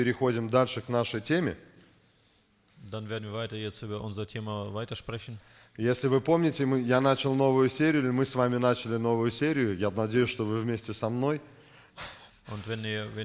Переходим дальше к нашей теме. Dann werden wir weiter jetzt über unser Thema weitersprechen. Если вы помните, я начал новую серию, или мы с вами начали новую серию. Я надеюсь, что вы вместе со мной. Und wenn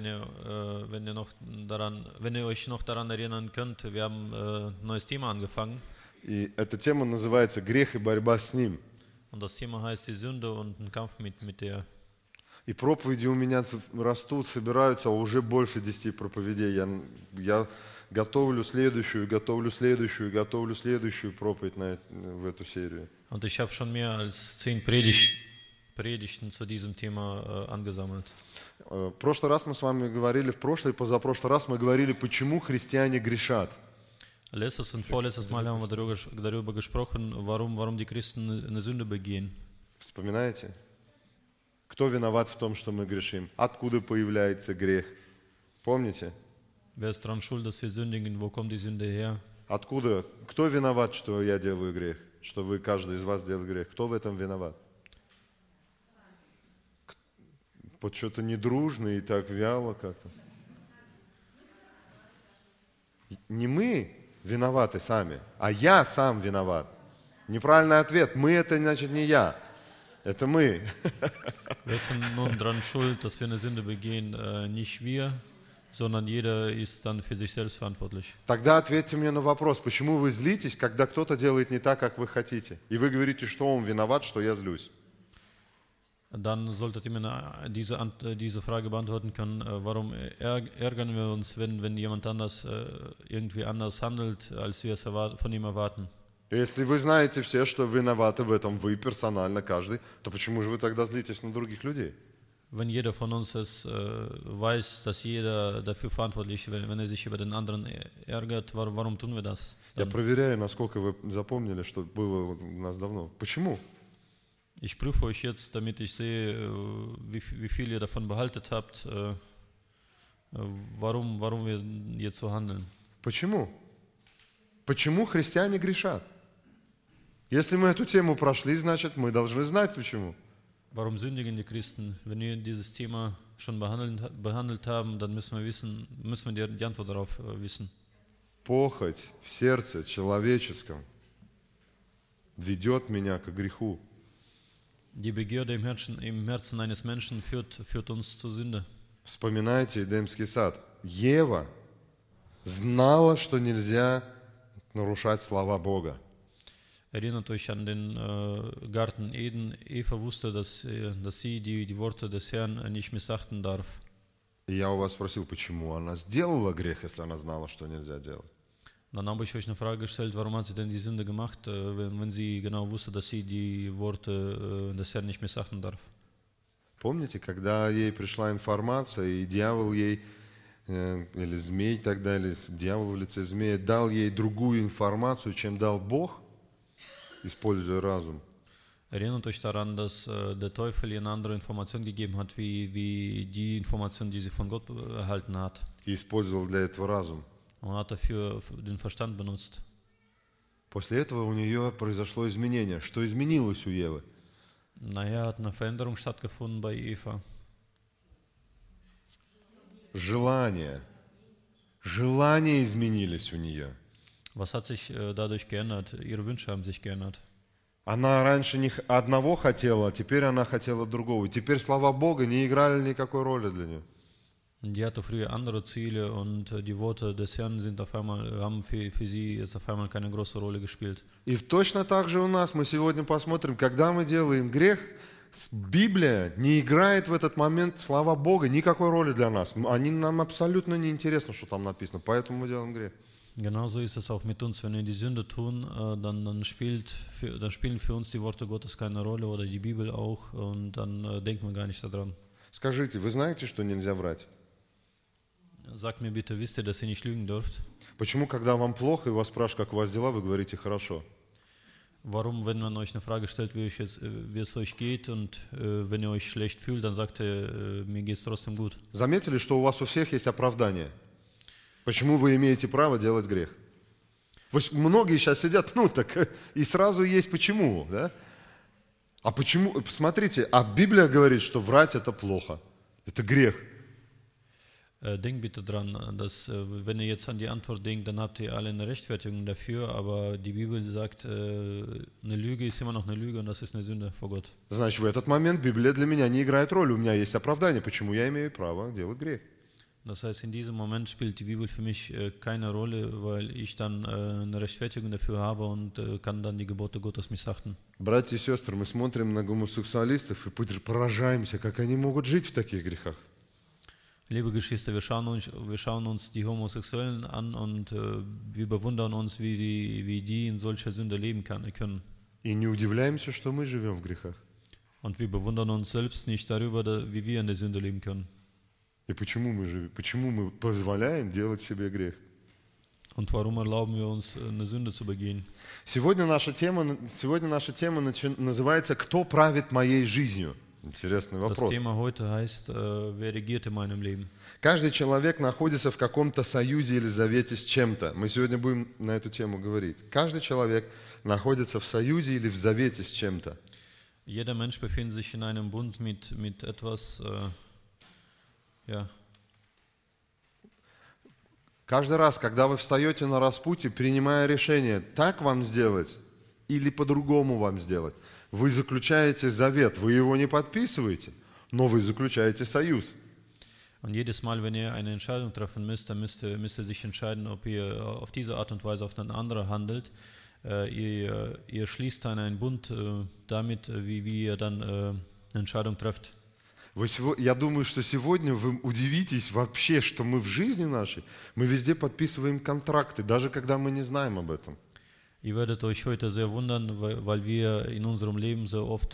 ihr euch noch daran erinnern könnt, wir haben ein neues Thema angefangen. И эта тема называется «Грех и борьба с ним». Und das Thema heißt die Sünde und ein Kampf mit der. И проповеди у меня растут, собираются, уже больше 10 проповедей. Я готовлю следующую проповедь в эту серию. Und ich habe schon mehr als 10 Predigten zu diesem Thema angesammelt. В прошлый раз мы с вами говорили, в прошлый и позапрошлый раз мы говорили, почему христиане грешат. Letztes und vorletztes Mal haben wir darüber gesprochen, warum die Christen eine Sünde begehen. Вспоминаете? Кто виноват в том, что мы грешим? Откуда появляется грех? Помните? Wer ist daran schuld, dass wir sündigen? Wo kommt die Sünde her? Откуда? Кто виноват, что я делаю грех? Что вы, каждый из вас делает грех? Кто в этом виноват? Вот что-то недружно и так вяло как-то. Не мы виноваты сами, а я сам виноват. Неправильный ответ. Мы — это значит не я. Это мы. Wer ist nun daran schuld, dass wir eine Sünde begehen? Nicht wir, sondern jeder ist dann für sich selbst verantwortlich. Тогда ответьте мне на вопрос, почему вы злитесь, когда кто-то делает не так, как вы хотите? И вы говорите, что он виноват, что я злюсь. Dann solltet ihr mir diese Frage beantworten können, warum ärgern wir uns, wenn jemand anders irgendwie anders handelt, als wir es von ihm erwarten. Если вы знаете все, что виноваты в этом, вы персонально, каждый, то почему же вы тогда злитесь на других людей? Wenn jeder von uns es weiß, dass jeder dafür verantwortlich ist, wenn er sich über den anderen ärgert, warum tun wir das? Я проверяю, насколько вы запомнили, что было у нас давно. Почему? Ich prüfe euch jetzt, damit ich sehe, wie viel ihr davon behaltet habt, warum wir jetzt so handeln. Почему? Почему христиане грешат? Если мы эту тему прошли, значит, мы должны знать, почему. Warum sündigen die Christen? Wenn wir dieses Thema schon behandelt haben, dann müssen wir die Antwort darauf wissen. Похоть в сердце человеческом ведет меня к греху. Die Begierde im Herzen eines Menschen führt uns zur Sünde. Вспоминайте Эдемский сад. Ева знала, что нельзя нарушать слова Бога. Erinnert euch an den Garten Eden. Eva wusste, dass sie die Worte des Herrn nicht missachten darf. И я у вас спросил, почему она сделала грех, если она знала, что нельзя делать. Dann habe ich euch eine Frage gestellt, warum hat sie denn die Sünde gemacht, wenn sie genau wusste, dass sie die Worte des Herrn nicht missachten darf. Помните, когда ей пришла информация, и дьявол ей, или змей тогда, или дьявол в лице змея, дал ей другую информацию, чем дал Бог, используя разум. Erinnert euch daran, dass der Teufel ihr eine andere Information gegeben hat, wie die Information, die sie von Gott erhalten hat. И использовал для этого разум. Und hat dafür den Verstand benutzt. После этого у нее произошло изменение. Что изменилось у Евы? Naja, hat eine Veränderung stattgefunden bei Eva. Желания. Желания изменились у нее. Was hat sich dadurch geändert? Ihre Wünsche haben sich geändert. Она раньше не одного хотела, а теперь она хотела другого. И теперь слова Бога не играли никакой роли для нее. Die hatte früher andere Ziele und die Worte des Herrn haben für sie jetzt auf einmal keine große Rolle gespielt. И точно так же у нас, мы сегодня посмотрим, когда мы делаем грех, Библия не играет в этот момент слова Бога никакой роли для нас. Нам абсолютно не интересно, что там написано, поэтому мы делаем грех. Genauso ist es auch mit uns, wenn wir die Sünde tun, dann spielen für uns die Worte Gottes keine Rolle oder die Bibel auch und dann denkt man gar nicht daran. Скажите, вы знаете, что нельзя врать? Sagt mir bitte, wisst ihr, dass ihr nicht lügen dürft? Почему, когда вам плохо и вас спрашивают, как у вас дела, вы говорите «хорошо»? Warum, wenn man euch eine Frage stellt, wie es euch geht und wenn ihr euch schlecht fühlt, dann sagt ihr, mir geht es trotzdem gut? Заметили, что у вас у всех есть оправдание? Почему вы имеете право делать грех? Многие сейчас сидят, и сразу есть почему, да? А почему? Посмотрите, а Библия говорит, что врать это плохо, это грех. Denkt bitte dran, dass wenn ihr jetzt an die Antwort denkt, dann habt ihr alle eine Rechtfertigung dafür, aber die Bibel sagt, eine Lüge ist immer noch eine Lüge und das ist eine Sünde vor Gott. Значит, в этот момент Библия для меня не играет роли. У меня есть оправдание, почему я имею право делать грех. Das heißt, in diesem Moment spielt die Bibel für mich keine Rolle, weil ich dann eine Rechtfertigung dafür habe und kann dann die Gebote Gottes missachten. Братья и сестры, мы смотрим на гомосексуалистов и поражаемся, как они могут жить в таких грехах. Liebe Geschwister, wir schauen uns die Homosexuellen an und wir bewundern uns, wie die in solcher Sünde leben können. И не удивляемся, что мы живем в грехах. Und wir bewundern uns selbst nicht darüber, wie wir in der Sünde leben können. И почему мы позволяем делать себе грех? Und warum erlauben wir uns, eine Sünde zu begehen? Сегодня наша тема называется «Кто правит моей жизнью?» Интересный Das вопрос. Thema heute heißt, wer regiert in meinem Leben? Каждый человек находится в каком-то союзе или завете с чем-то. Мы сегодня будем на эту тему говорить. Каждый человек находится в союзе или в завете с чем-то. Jeder Mensch befindet sich in einem Bund mit etwas, ja. Каждый раз, когда вы встаете на распутье, принимая решение, так вам сделать или по-другому вам сделать, вы заключаете завет, вы его не подписываете, но вы заключаете союз. Und jedes Mal, wenn ihr eine Entscheidung treffen müsst, dann müsst ihr sich entscheiden, ob ihr auf diese Art und Weise auf eine andere handelt. Ihr schließt dann einen Bund damit, wie ihr dann eine Entscheidung trefft. Я думаю, что сегодня вы удивитесь вообще, что мы в жизни нашей, мы везде подписываем контракты, даже когда мы не знаем об этом. Ihr werdet euch heute sehr wundern, weil wir in unserem Leben so oft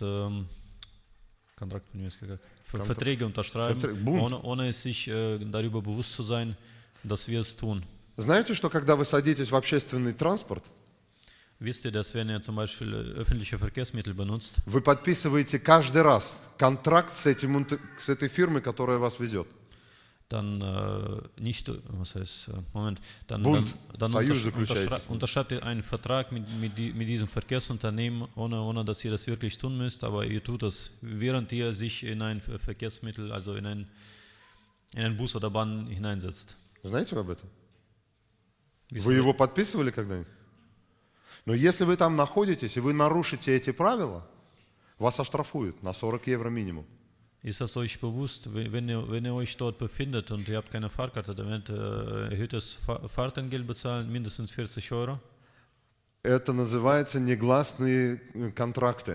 Verträge unterschreiben, ohne sich darüber bewusst zu sein, dass wir es tun. Знаете, что когда вы садитесь в общественный транспорт, Wisst ihr, dass wenn ihr zum Beispiel öffentliche Verkehrsmittel benutzt, вы подписываете каждый раз контракт с этой фирмой, которая вас везет? dann nicht, was heißt, dann unterschreibt ihr einen Vertrag mit diesem Verkehrsunternehmen, ohne dass ihr das wirklich tun müsst, aber ihr tut es, während ihr sich in ein Verkehrsmittel, also in einen Bus oder Bahn hineinsetzt. Знаете об этом? Вы его подписывали когда-нибудь? Но если вы там находитесь и вы нарушите эти правила, вас оштрафуют на 40 евро минимум. Ist das euch bewusst, wenn ihr euch dort befindet und ihr habt keine Fahrkarte, dann werdet ihr erhöhtes Fahrtengeld bezahlen, mindestens 40 Euro? Это называется негласные контракты.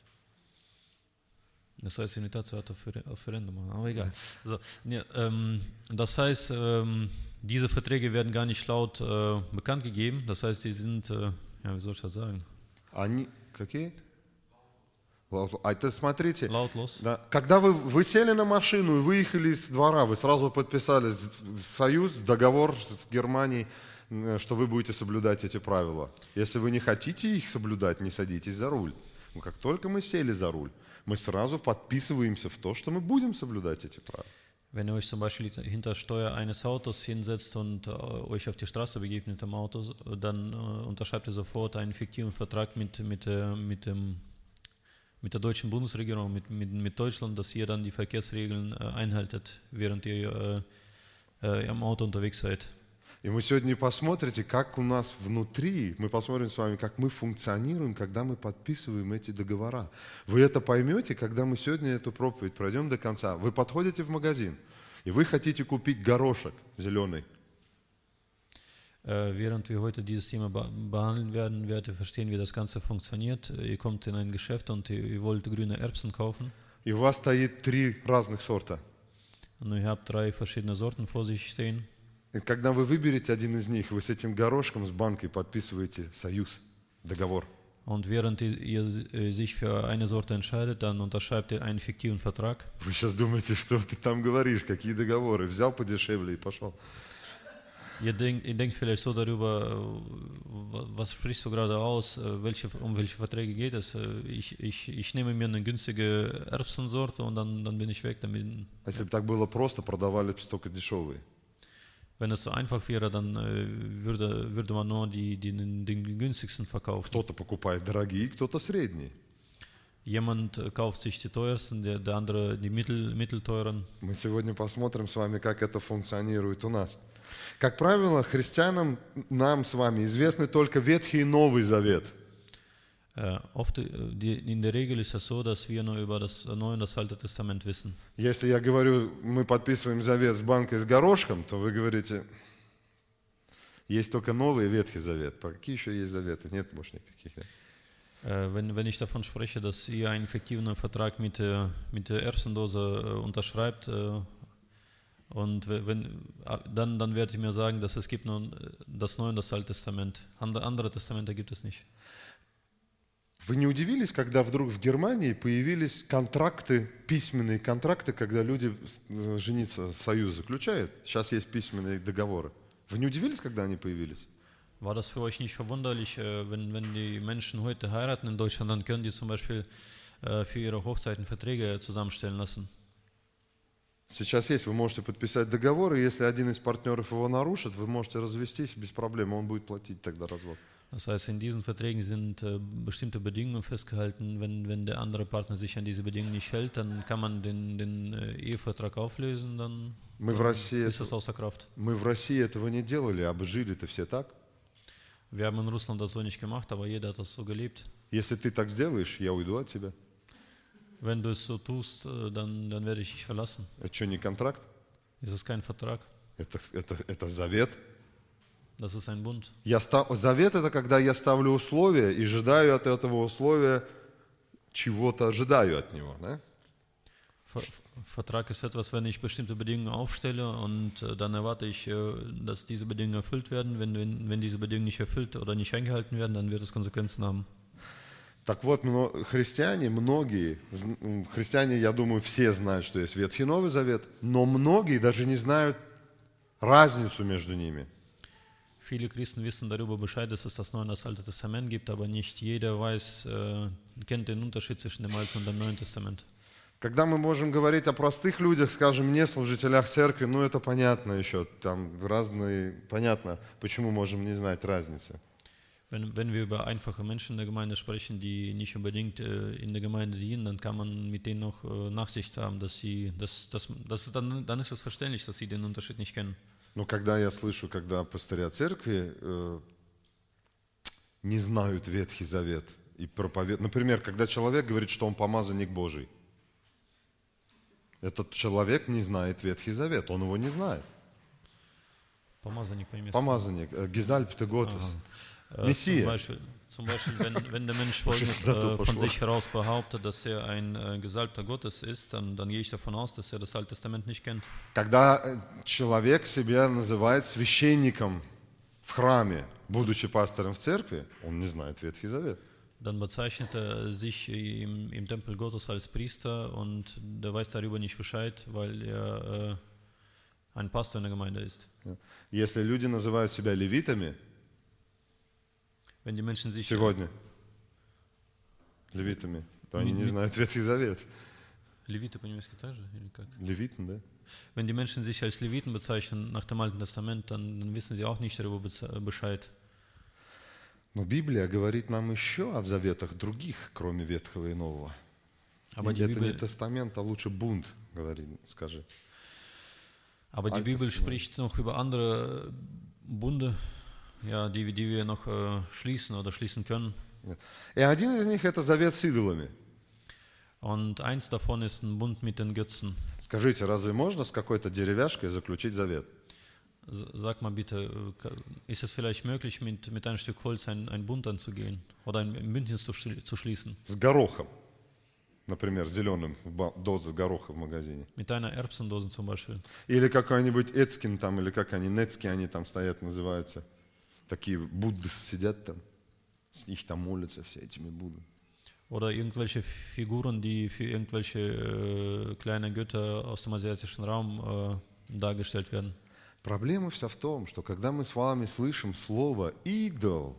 Das heißt Imitation Referendum, aber egal. So, ja, das heißt, diese Verträge werden gar nicht laut bekannt gegeben, das heißt, die sind, ja, wie soll ich das sagen? Они какие? А это смотрите, Lautlos. да, когда вы сели на машину и выехали из двора, вы сразу подписали союз, договор с Германией, что вы будете соблюдать эти правила. Если вы не хотите их соблюдать, не садитесь за руль. Но как только мы сели за руль, мы сразу подписываемся в то, что мы будем соблюдать эти правила. Wenn ihr euch zum Beispiel hinter Steuer eines Autos hinsetzt und euch auf die Straße begebt mit dem Auto, dann unterschreibt ihr sofort einen fiktiven Vertrag mit der deutschen Bundesregierung, mit Deutschland, dass ihr dann die Verkehrsregeln einhaltet, während ihr im Auto unterwegs seid. И мы сегодня посмотрите, как у нас внутри, мы посмотрим с вами, как мы функционируем, когда мы подписываем эти договора. Вы это поймете, когда мы сегодня эту проповедь пройдем до конца. Вы подходите в магазин, и вы хотите купить горошек зеленый. Während wir heute dieses Thema behandeln werden, werdet ihr verstehen, wie das Ganze funktioniert. Ihr kommt in ein Geschäft und ihr wollt grüne Erbsen kaufen. И у вас стоит 3 разных сорта. Und ihr habt 3 verschiedene Sorten vor sich stehen. И когда вы выберете один из них, вы с этим горошком, с банкой подписываете союз, договор. Und während ihr sich für eine Sorte entscheidet, dann unterschreibt ihr einen fiktiven Vertrag. Вы сейчас думаете, что ты там говоришь, какие договоры. Взял подешевле и пошел. Ihr denkt vielleicht so darüber, was sprichst du gerade aus, um welche Verträge geht es. Ich nehme mir eine günstige Erbsensorte und dann bin ich weg damit. Если бы так было просто, продавали бы столько дешевые. Wenn es so einfach wäre, dann würde man nur den günstigsten verkaufen. Кто-то покупает дорогие, кто-то средние. Jemand kauft sich die teuersten, der andere die mittelteuren. Мы сегодня посмотрим с вами, как это функционирует у нас. Как правило, христианам, нам с вами известны только Ветхий и Новый Завет. In der Regel ist es so, dass wir nur über das Neue und das Alte Testament wissen. Если я говорю, мы подписываем завет с банкой с горошком, то вы говорите, есть только Новый и Ветхий Завет. Какие еще есть заветы? Нет больше никаких. Да? Wenn ich davon spreche, dass ihr einen fiktiven Vertrag mit der Erbsendose unterschreibt, und dann werdet ihr mir sagen, dass es gibt nur das Neue und das Alte Testament. Andere Testamente gibt es nicht. Вы не удивились, когда вдруг в Германии появились контракты, письменные контракты, когда люди жениться, союз заключают? Сейчас есть письменные договоры. Вы не удивились, когда они появились? War das für euch nicht verwunderlich, wenn die Menschen heute heiraten in Deutschland, dann können die zum Beispiel für ihre Hochzeiten Verträge zusammenstellen lassen? Сейчас есть, вы можете подписать договор, и если один из партнеров его нарушит, вы можете развестись без проблем, он будет платить тогда развод. Das heißt, in diesen Verträgen sind bestimmte Bedingungen festgehalten. Wenn der andere Partner sich an diese Bedingungen nicht hält, dann kann man den Ehevertrag auflösen, dann ist das außer Kraft. Мы в России этого не делали, а жили-то все так. Wir haben in Russland das so nicht gemacht, aber jeder hat das so gelebt. Если ты так сделаешь, я уйду от тебя. Wenn du es so tust, dann werde ich dich verlassen. Это что, не контракт? Ist es kein Vertrag? Это завет. Das ist ein Bund. Завет – это когда я ставлю условия и ожидаю от этого условия, чего-то ожидаю от него. Да? Vertrag ist etwas, wenn ich bestimmte Bedingungen aufstelle und dann erwarte ich, dass diese Bedingungen erfüllt werden. Wenn diese Bedingungen nicht erfüllt oder nicht eingehalten werden, dann wird es Konsequenzen haben. Так вот, христиане, я думаю, все знают, что есть Ветхий и Новый Завет, но многие даже не знают разницу между ними. Viele Christen wissen darüber Bescheid, dass es das Neue und das Alte Testament gibt, aber nicht jeder kennt den Unterschied zwischen dem Alten und dem Neuen Testament. Когда мы можем говорить о простых людях, скажем, не служителях церкви, это понятно еще, там разные, понятно, почему можем не знать разницы. Wenn wir über einfache Menschen in der Gemeinde sprechen, die nicht unbedingt in der Gemeinde dienen, dann kann man mit denen noch Nachsicht haben, dann ist es verständlich, dass sie den Unterschied nicht kennen. Но когда я слышу, когда пастыря церкви не знают Ветхий Завет и проповедуют, например, когда человек говорит, что он помазанник Божий, этот человек не знает Ветхий Завет, он его не знает. Помазанник по-немецки. Помазанник, Gesalbte Gottes. Мессия. Zum Beispiel, wenn der Mensch Folgendes von sich heraus behauptet, dass er ein Gesalbter Gottes ist, dann gehe ich davon aus, dass er das Alte Testament nicht kennt. Когда человек себя называет священником в храме, будучи пастором в церкви, он не знает Ветхий Завет. Dann bezeichnet er sich im Tempel Gottes als Priester und der weiß darüber nicht Bescheid, weil er ein Pastor in der Gemeinde ist. Если люди называют себя левитами, wenn die Menschen sich сегодня левитами, то они не знают Ветхий Завет. Levite по-немецки также или как? Левитен, да? Wenn die Menschen sich als Leviten bezeichnen nach dem Alten Testament, dann wissen sie auch nicht darüber Bescheid. Но Библия говорит нам еще о заветах других, кроме Ветхого и Нового. Это не тестамент, а лучше бунт, скажи. Aber die Bibel spricht noch über andere Bunde, ja, die wir noch schließen oder schließen können. И один из них это завет с идолами. Und eins davon ist ein Bund mit den Götzen. Скажите, разве можно с какой-то деревяшкой заключить завет? Sag mal bitte, ist es vielleicht möglich, mit einem Stück Holz einen Bund anzugehen oder ein Bündnis zu schließen? С горохом, например, зеленым, доза гороха в магазине. Mit einer Erbsendose zum Beispiel. Или какой-нибудь Эцкин там, или как они, Нецки, они там стоят, называются. Такие Будды сидят там, с них там молятся все этими Буддами. Oder irgendwelche Figuren, die für irgendwelche kleine Götter aus dem asiatischen Raum dargestellt werden. Проблема вся в том, что когда мы с вами слышим слово «идол»,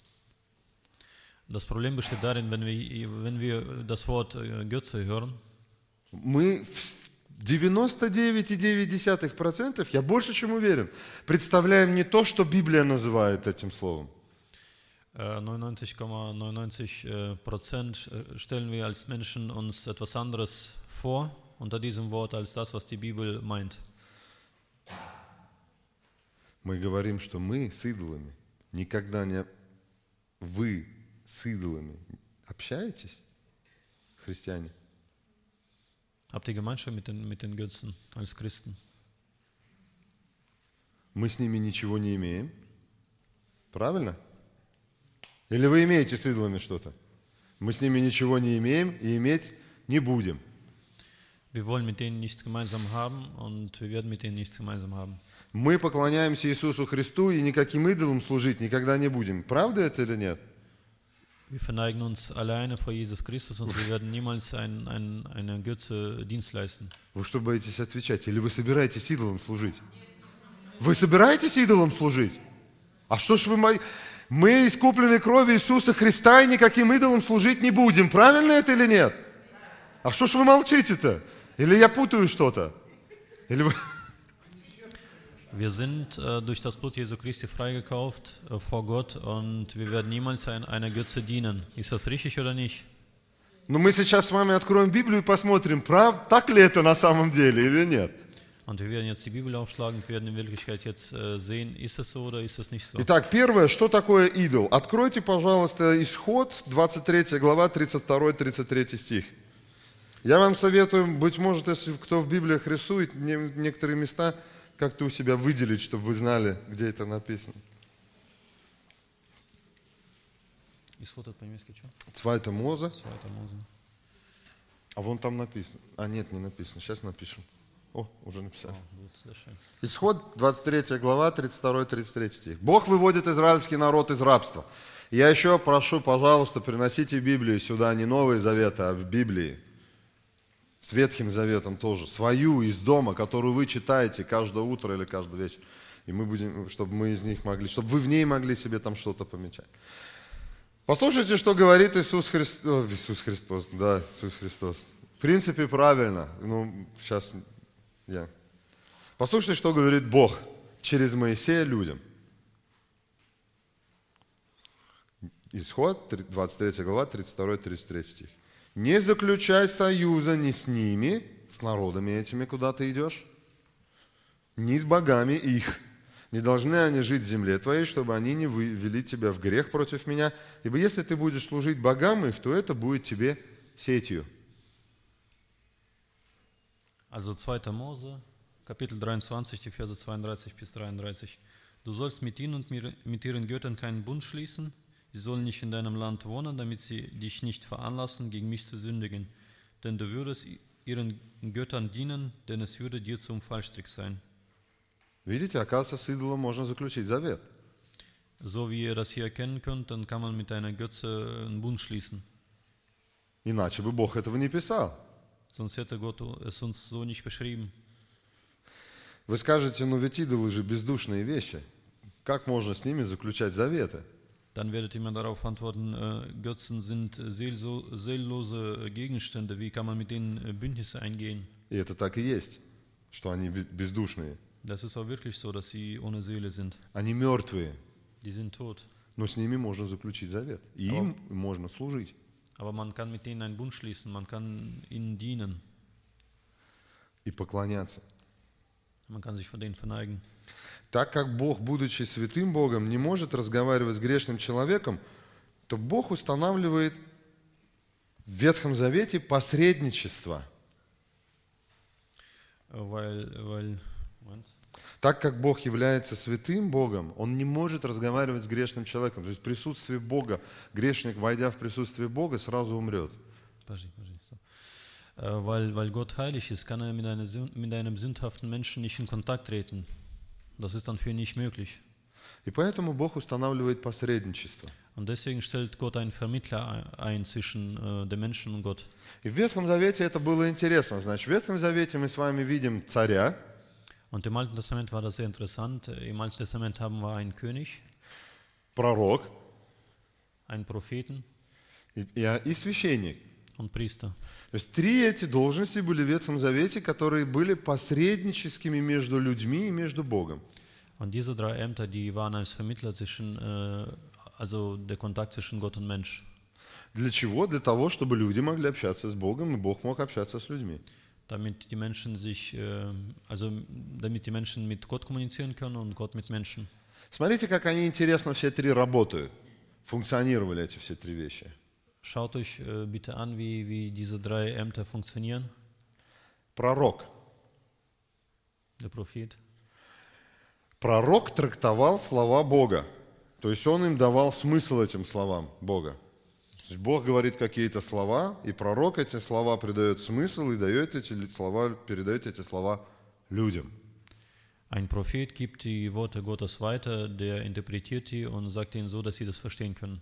das Problem besteht darin, wenn wir das Wort Götze hören, мы 99,9%, я больше чем уверен, представляем не то, что Библия называет этим словом. 99,99% stellen wir als Menschen uns etwas anderes vor unter diesem Wort als das, was die Bibel meint. Мы говорим, что мы с идолами никогда не... Вы с идолами общаетесь, христиане? Habt ihr Gemeinschaft mit den Götzen als Christen? Мы с ними ничего не имеем. Правильно? Или вы имеете с идолами что-то? Мы с ними ничего не имеем и иметь не будем. Wir wollen mit denen nichts gemeinsam haben und wir werden mit denen nichts gemeinsam haben. Мы поклоняемся Иисусу Христу и никаким идолам служить никогда не будем. Правда это или нет? Wir verneigen uns alleine vor Jesus Christus und wir werden niemals einer Götze Dienst leisten. Вы что боитесь отвечать? Или вы собираетесь идолам служить? Вы собираетесь идолам служить? А что ж вы... Мы искуплены кровью Иисуса Христа и никаким идолам служить не будем. Правильно это или нет? А что ж вы молчите-то? Или я путаю что-то? Или вы... Wir sind durch das Blut Jesu Christi freigekauft vor Gott und wir werden niemals einer Götze dienen. Ist das richtig oder nicht? Но мы сейчас с вами откроем Библию и посмотрим, так ли это на самом деле или нет. Und wir werden jetzt die Bibel aufschlagen und werden in Wirklichkeit jetzt sehen, ist es so oder ist es nicht so. Итак, первое, что такое идол? Откройте, пожалуйста, Исход, 23 глава, 32-33 стих. Я вам советую, быть может, если кто в Библиях рисует, некоторые места как-то у себя выделить, чтобы вы знали, где это написано. Исход это по-немецки что? Zweite Mose. Zweite Mose. А вон там написано. А нет, не написано. Сейчас напишем. О, уже написали. Sehr schön. Исход, 23 глава, 32-33 стих. Бог выводит израильский народ из рабства. Я еще прошу, пожалуйста, приносите Библию сюда, не Новый Завет, а в Библии. С Ветхим Заветом тоже. Свою из дома, которую вы читаете каждое утро или каждый вечер. И мы будем, чтобы мы из них могли, чтобы вы в ней могли себе там что-то помечать. Послушайте, что говорит Иисус Христос. Иисус Христос, да, Иисус Христос. В принципе, правильно. Ну, сейчас я. Послушайте, что говорит Бог через Моисея людям. Исход, 23 глава, 32-33 стих. Не заключай союза ни с ними, с народами этими, куда ты идешь, ни с богами их. Не должны они жить в земле твоей, чтобы они не ввели тебя в грех против меня. Ибо если ты будешь служить богам их, то это будет тебе сетью. Also 2. Mose, Kapitel 23, die Verse 32 bis 33. Du sollst mit ihnen und mit ihren Göttern keinen Bund schließen. Sie sollen nicht in deinem Land wohnen, damit sie dich nicht veranlassen, gegen mich zu sündigen. Denn du würdest ihren Göttern dienen, denn es würde dir zum Fallstrick sein. Видите, оказывается, с идолом можно заключить завет. So wie ihr das hier erkennen könnt, dann kann man mit einer Götze einen Bund schließen. Иначе бы Бог этого не писал. Sonst hätte Gott es uns so nicht beschrieben. Вы скажете, ну ведь идолы же бездушные вещи. Как можно с ними заключать заветы? Dann werdet ihr mir darauf antworten, Götzen sind seellose Gegenstände. Wie kann man mit denen Bündnisse eingehen? И это так и есть, что они бездушные. Das ist auch wirklich so, dass sie ohne Seele sind. Они мертвые. Die sind tot. Но с ними можно заключить завет. И им можно служить. Aber man kann mit denen einen Bund schließen, man kann ihnen dienen. И поклоняться. Man kann sich vor denen verneigen. Так как Бог, будучи святым Богом, не может разговаривать с грешным человеком, то Бог устанавливает в Ветхом Завете посредничество. Так как Бог является святым Богом, Он не может разговаривать с грешным человеком. То есть в присутствии Бога, грешник, войдя в присутствие Бога, сразу умрет. Weil Gott heilig ist, kann er mit einem sündhaften Menschen nicht in Kontakt treten. Das ist dann für ihn nicht möglich. И поэтому Бог устанавливает посредничество. Und deswegen stellt Gott einen Vermittler ein zwischen dem Menschen und Gott. И в Ветхом Завете это было интересно. Значит, в Ветхом Завете мы с вами видим царя. Und im Alten Testament war das sehr interessant. Im Alten Testament haben wir einen König, Пророк. Einen Propheten И священник. und Priester. То есть три эти должности были в Ветхом Завете, которые были посредническими между людьми и между Богом. Und diese drei Ämter, die waren als Vermittler zwischen also der Kontakt zwischen Gott und Mensch. Для чего? Для того, чтобы люди могли общаться с Богом, и Бог мог общаться с людьми. Damit die Menschen damit die Menschen mit Gott kommunizieren können und Gott mit Menschen. Смотрите, как они интересно все три работают. Функционировали эти все три вещи. Schaut euch bitte an, wie diese drei Ämter funktionieren. Пророк. Der Prophet. Пророк трактовал слова Бога. То есть он им давал смысл этим словам Бога. То есть Бог говорит какие-то слова, и пророк эти слова придает смысл и передает эти слова людям. Ein Prophet gibt die Worte Gottes weiter, der interpretiert die und sagt ihnen so, dass sie das verstehen können.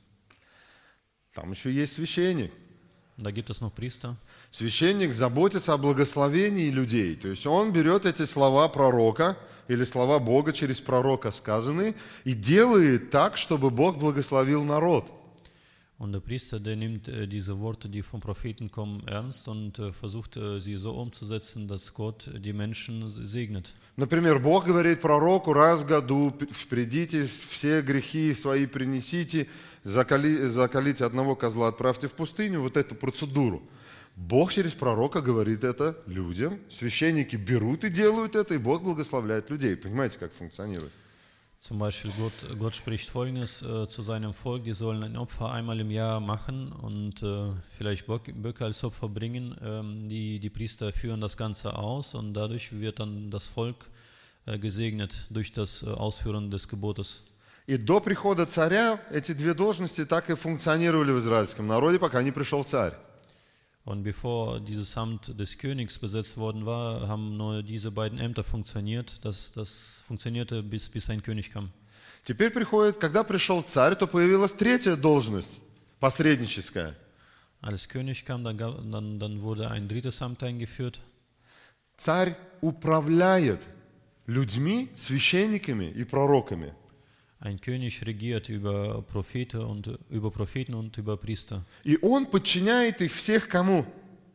Там еще есть священник. Da gibt es noch Priester. Священник заботится о благословении людей. То есть он берет эти слова пророка или слова Бога через пророка сказанные и делает так, чтобы Бог благословил народ. Und der Priester, der nimmt diese Worte, die vom Propheten kommen, ernst und versucht sie so umzusetzen, dass Gott die Menschen segnet. Например, Бог говорит пророку раз в году: придите, все грехи свои принесите, заколите одного козла, отправьте в пустыню, вот эту процедуру. Бог через пророка говорит это людям, священники берут и делают это, и Бог благословляет людей. Понимаете, как функционирует? Zum Beispiel Gott spricht Folgendes zu seinem Volk: Die sollen ein Opfer einmal im Jahr machen und vielleicht Böcke als Opfer bringen. Die Priester führen das Ganze aus und dadurch wird dann das Volk gesegnet durch das Ausführen des Gebotes. И до прихода царя эти две должности так и функционировали в израильском народе, пока не пришел царь. Und bevor dieses Amt des Königs besetzt worden war, haben nur diese beiden Ämter funktioniert. Das funktionierte, bis ein König kam. Теперь когда пришел царь, то появилась третья должность, посредническая. Als König kam, dann wurde ein drittes Amt eingeführt. Царь управляет людьми, священниками и пророками. Ein König regiert über Propheten und über Priester. И он подчиняет их всех кому?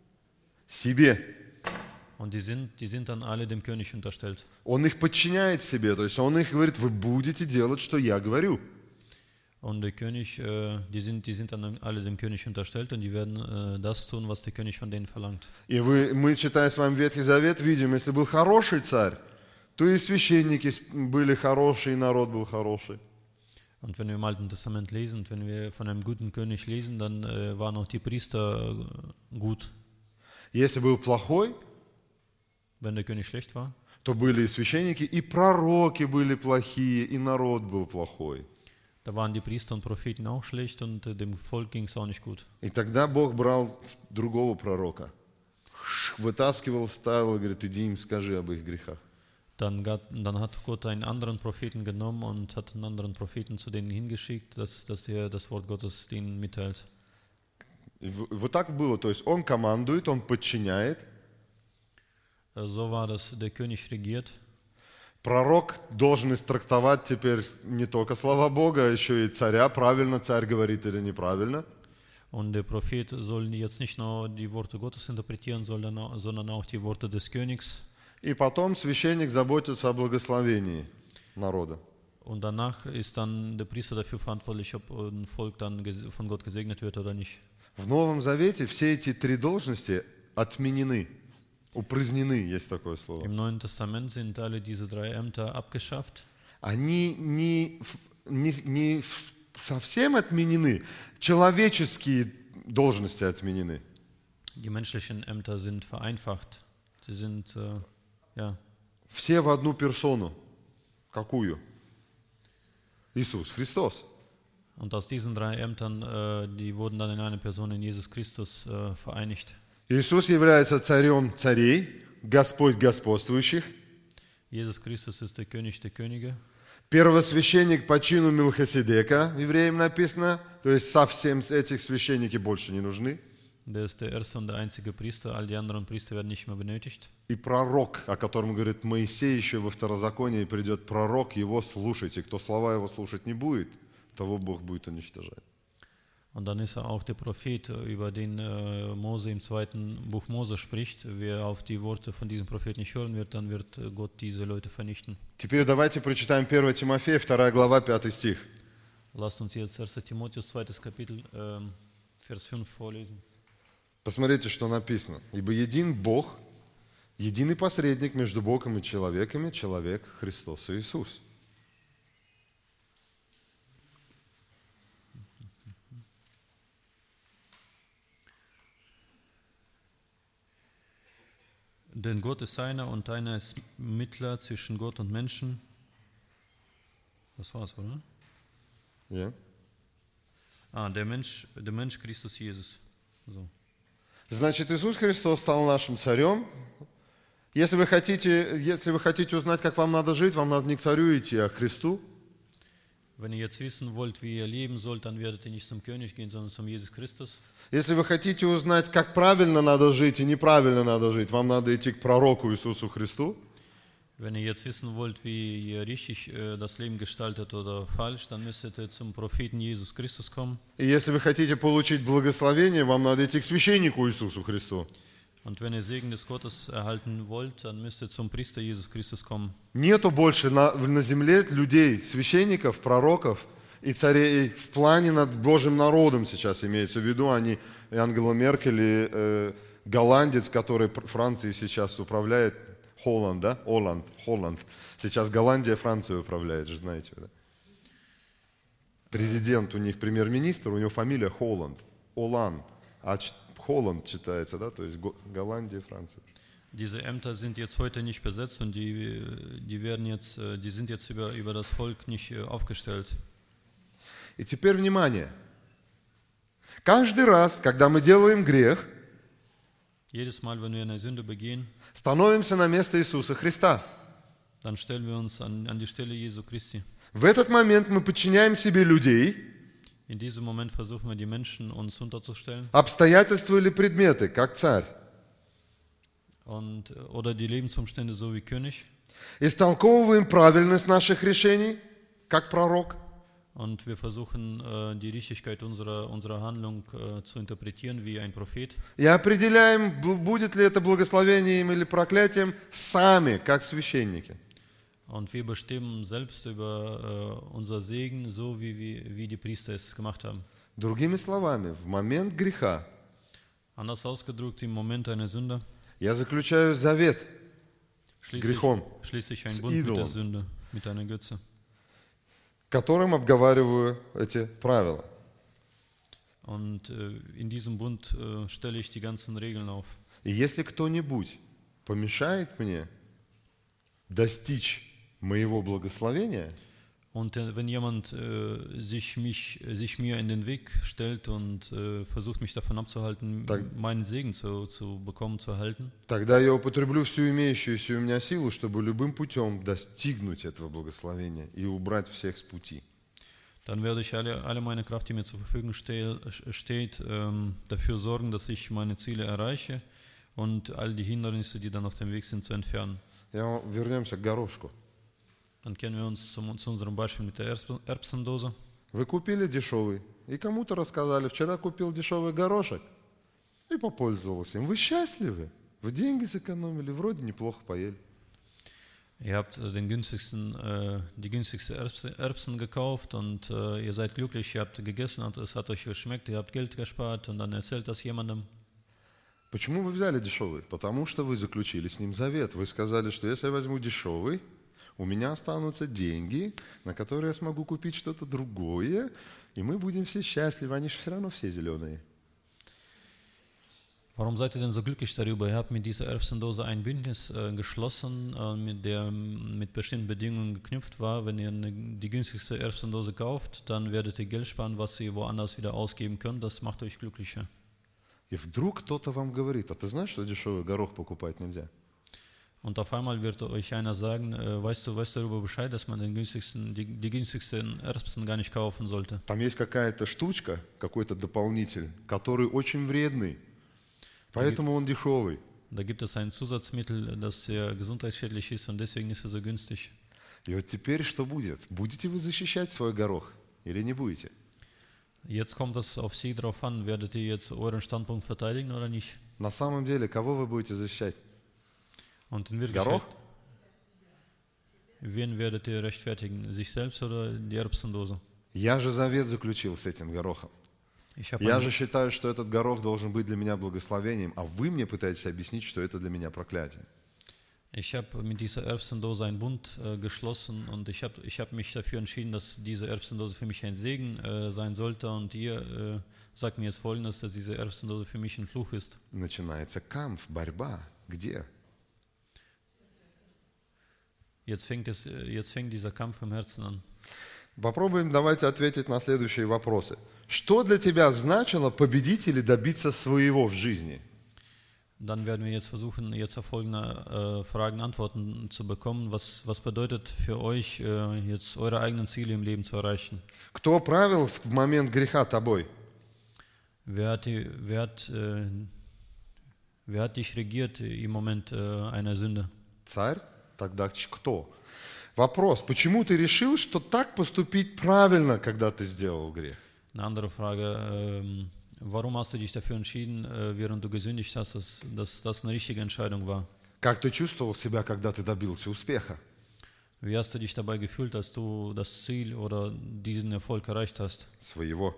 Себе. Und die sind dann alle dem König unterstellt. Он их подчиняет себе, то есть он их говорит: вы будете делать, что я говорю. Und der König, die sind dann alle dem König unterstellt und die werden das tun, was der König von denen verlangt. И мы, читая с вами Ветхий Завет, видим, если был хороший царь, то и священники были хорошие, и народ был хороший. Und wenn wir im Alten Testament lesen, wenn wir von einem guten König lesen, dann waren auch die Priester gut. Если был плохой, wenn der König schlecht war, то были и священники, и пророки были плохие, и народ был плохой. Da waren die Priester und Propheten auch schlecht und dem Volk ging es auch nicht gut. И тогда Бог брал другого пророка, вытаскивал, ставил и говорит: иди им скажи об их грехах. Dann hat Gott einen anderen Propheten genommen und hat einen anderen Propheten zu denen hingeschickt, dass er das Wort Gottes denen mitteilt. Вот так было, то есть он командует, он подчиняет. So war das, der König regiert. Пророк должен истрактовать теперь не только слова Бога, а еще и царя, правильно царь говорит или неправильно. Und der Prophet soll jetzt nicht nur die Worte Gottes interpretieren, sondern auch die Worte des Königs. И потом священник заботится о благословении народа. Und danach ist dann der Priester dafür verantwortlich, ob ein Volk dann von Gott gesegnet wird oder nicht. В Новом Завете все эти три должности отменены, упразднены, есть такое слово. Im Neuen Testament sind alle diese drei Ämter abgeschafft. Они не совсем отменены, человеческие должности отменены. Die menschlichen Ämter sind vereinfacht. Sie sind Все в одну персону. Какую? Иисус Христос. Und aus diesen drei Ämtern, die wurden dann in eine Person, in Jesus Christus, vereinigt. Иисус является царем царей, Господь господствующих. Jesus Christus ist der König der Könige. Первосвященник по чину Мелхиседека, евреям написано. То есть совсем этих священники больше не нужны. Der ist der erste und der einzige Priester, all die anderen Priester werden nicht mehr benötigt. И пророк, о котором говорит Моисей еще во Второзаконии, придет пророк, его слушайте. Кто слова его слушать не будет, того Бог будет уничтожать. Und dann ist auch der Prophet, über den Mose im zweiten Buch Mose spricht. Wer auf die Worte von diesem Propheten nicht hören wird, dann wird Gott diese Leute vernichten. Теперь давайте прочитаем 1 Тимофея, 2 глава, 5 стих. Lasst uns jetzt 1. Timotheus 2. Kapitel, Vers 5 vorlesen. Посмотрите, что написано. «Ибо един Бог, единый посредник между Богом и человеками, человек Христос Иисус». Denn Gott ist einer und einer ist Mittler zwischen Gott und Menschen. Das war's, oder? Yeah. Der Mensch Christus Jesus. So. Значит, Иисус Христос стал нашим царем. Если вы хотите узнать, как вам надо жить, вам надо не к царю идти, а к Христу. Wenn ihr jetzt wissen wollt, wie ihr leben sollt, dann werdet ihr nicht zum König gehen, sondern zum Jesus Christus. Если вы хотите узнать, как правильно надо жить и неправильно надо жить, вам надо идти к пророку Иисусу Христу. Wenn ihr jetzt wissen wollt, wie ihr richtig das Leben gestaltet oder falsch, dann müsstet ihr zum Propheten Jesus Christus kommen. И если вы хотите получить благословение, вам надо идти к священнику Иисусу Христу. Und wenn ihr Segen des Gottes erhalten wollt, dann müsst ihr zum Priester Jesus Christus kommen. Нету больше на земле людей, священников, пророков и царей в плане над Божьим народом сейчас имеется в виду, а не Ангела Меркель и голландец, который Францией сейчас управляет, Холланд, да? Холланд. Сейчас Голландия Францию управляет, же знаете, да? Президент у них, премьер-министр, у него фамилия Холланд. Олан. А Холланд читается, да? То есть Голландия, Франция. Diese Ämter sind jetzt heute nicht besetzt und die sind jetzt über das Volk nicht aufgestellt. И теперь внимание. Каждый раз, когда мы делаем грех, Jedes Mal, wenn wir eine Sünde begehen, становимся на место Иисуса Христа. dann stellen wir uns an die Stelle Jesu Christi. В этот момент мы подчиняем себе людей, In diesem Moment versuchen wir, die Menschen uns unterzustellen обстоятельства или предметы, как царь. Oder die Lebensumstände so wie König. Истолковываем правильность наших решений, как пророк. Und wir versuchen, die Richtigkeit unserer Handlung zu interpretieren wie ein Prophet. И определяем, будет ли это благословением или проклятием, сами, как священники. Und wir bestimmen selbst über unser Segen, so wie die Priester es gemacht haben. Другими словами, в момент греха Anders ausgedrückt, im Moment einer Sünde я заключаю завет с грехом, schließe ich einen с Bund mit der идолом, Sünde, mit einer Götze. которым обговариваю эти правила. Und in diesem Bund stelle ich die ganzen Regeln auf. И если кто-нибудь помешает мне достичь моего благословения, Und wenn jemand sich mir in den Weg stellt und versucht, mich davon abzuhalten, meinen Segen zu bekommen, zu erhalten, тогда я употреблю всю имеющуюся у меня силу, чтобы любым путем достигнуть этого благословения и убрать всех с пути. dann werde ich alle meine Kraft, die mir zur Verfügung steht, dafür sorgen, dass ich meine Ziele erreiche und all die Hindernisse, die dann auf dem Weg sind, zu entfernen. Вернемся к горошку. Dann kehren wir uns zu unserem Beispiel mit der Erbsendose. Вы купили дешевый, и кому-то рассказали, вчера купил дешевый горошек, и попользовался им. Вы счастливы? Вы деньги сэкономили, вроде неплохо поели. Ihr habt die günstigste Erbsen gekauft und ihr seid glücklich, ihr habt gegessen und es hat euch geschmeckt, ihr habt Geld gespart und dann erzählt das jemandem. Почему вы взяли дешевый? Потому что вы заключили с ним завет. Вы сказали, что если я возьму дешевый, у меня останутся деньги, на которые я смогу купить что-то другое, и мы будем все счастливы, они же все равно все зеленые. Warum seid ihr denn so glücklich darüber? Ihr habt mit dieser Erbsendose ein Bündnis geschlossen, der mit bestimmten Bedingungen geknüpft war. Wenn ihr die günstigste Erbsendose kauft, dann werdet ihr Geld sparen, was ihr woanders wieder ausgeben könnt. Das macht euch glücklicher. И вдруг кто-то вам говорит, а ты знаешь, что дешевый горох покупать нельзя? Und auf einmal wird euch einer sagen, weißt du darüber Bescheid, dass man die günstigsten Erbsen gar nicht kaufen sollte. Там есть какая-то штучка, какой-то дополнитель, который очень вредный, поэтому он дешевый. Da gibt es ein Zusatzmittel, das sehr gesundheitsschädlich ist und deswegen ist er so günstig. И вот теперь что будет? Будете вы защищать свой горох или не будете? Jetzt kommt es auf Sie drauf an, werdet ihr jetzt euren Standpunkt verteidigen oder nicht? На самом деле, кого вы будете защищать? Und in Wirklichkeit, Горох? wen werdet ihr rechtfertigen? Sich selbst oder die Erbsendose? Я же завет заключил с этим горохом. Я же считаю, что этот горох должен быть для меня благословением, а вы мне пытаетесь объяснить, что это для меня проклятие. Ich habe mit dieser Erbsendose einen Bund geschlossen und ich hab mich dafür entschieden, dass diese Erbsendose für mich ein Segen sein sollte und ihr sagt mir jetzt Folgendes, dass diese Erbsendose für mich ein Fluch ist. Начинается камф, борьба. Где? Jetzt fängt dieser Kampf im Herzen an. Попробуем давайте ответить на следующие вопросы. Что для тебя значило победить или добиться своего в жизни? Dann werden wir jetzt versuchen, jetzt auf folgende Fragen Antworten zu bekommen. Was bedeutet für euch, jetzt eure eigenen Ziele im Leben zu erreichen? Кто правил в момент греха тобой? Wer hat dich regiert im Moment einer Sünde? Царь? Тогда кто? Вопрос, почему ты решил, что так поступить правильно, когда ты сделал грех? Eine andere Frage, warum hast du dich dafür entschieden, während du gesündigt hast, dass das eine richtige Entscheidung war? Как ты чувствовал себя, когда ты добился успеха? Wie hast du dich dabei gefühlt, als du das Ziel oder diesen Erfolg erreicht hast? Своего.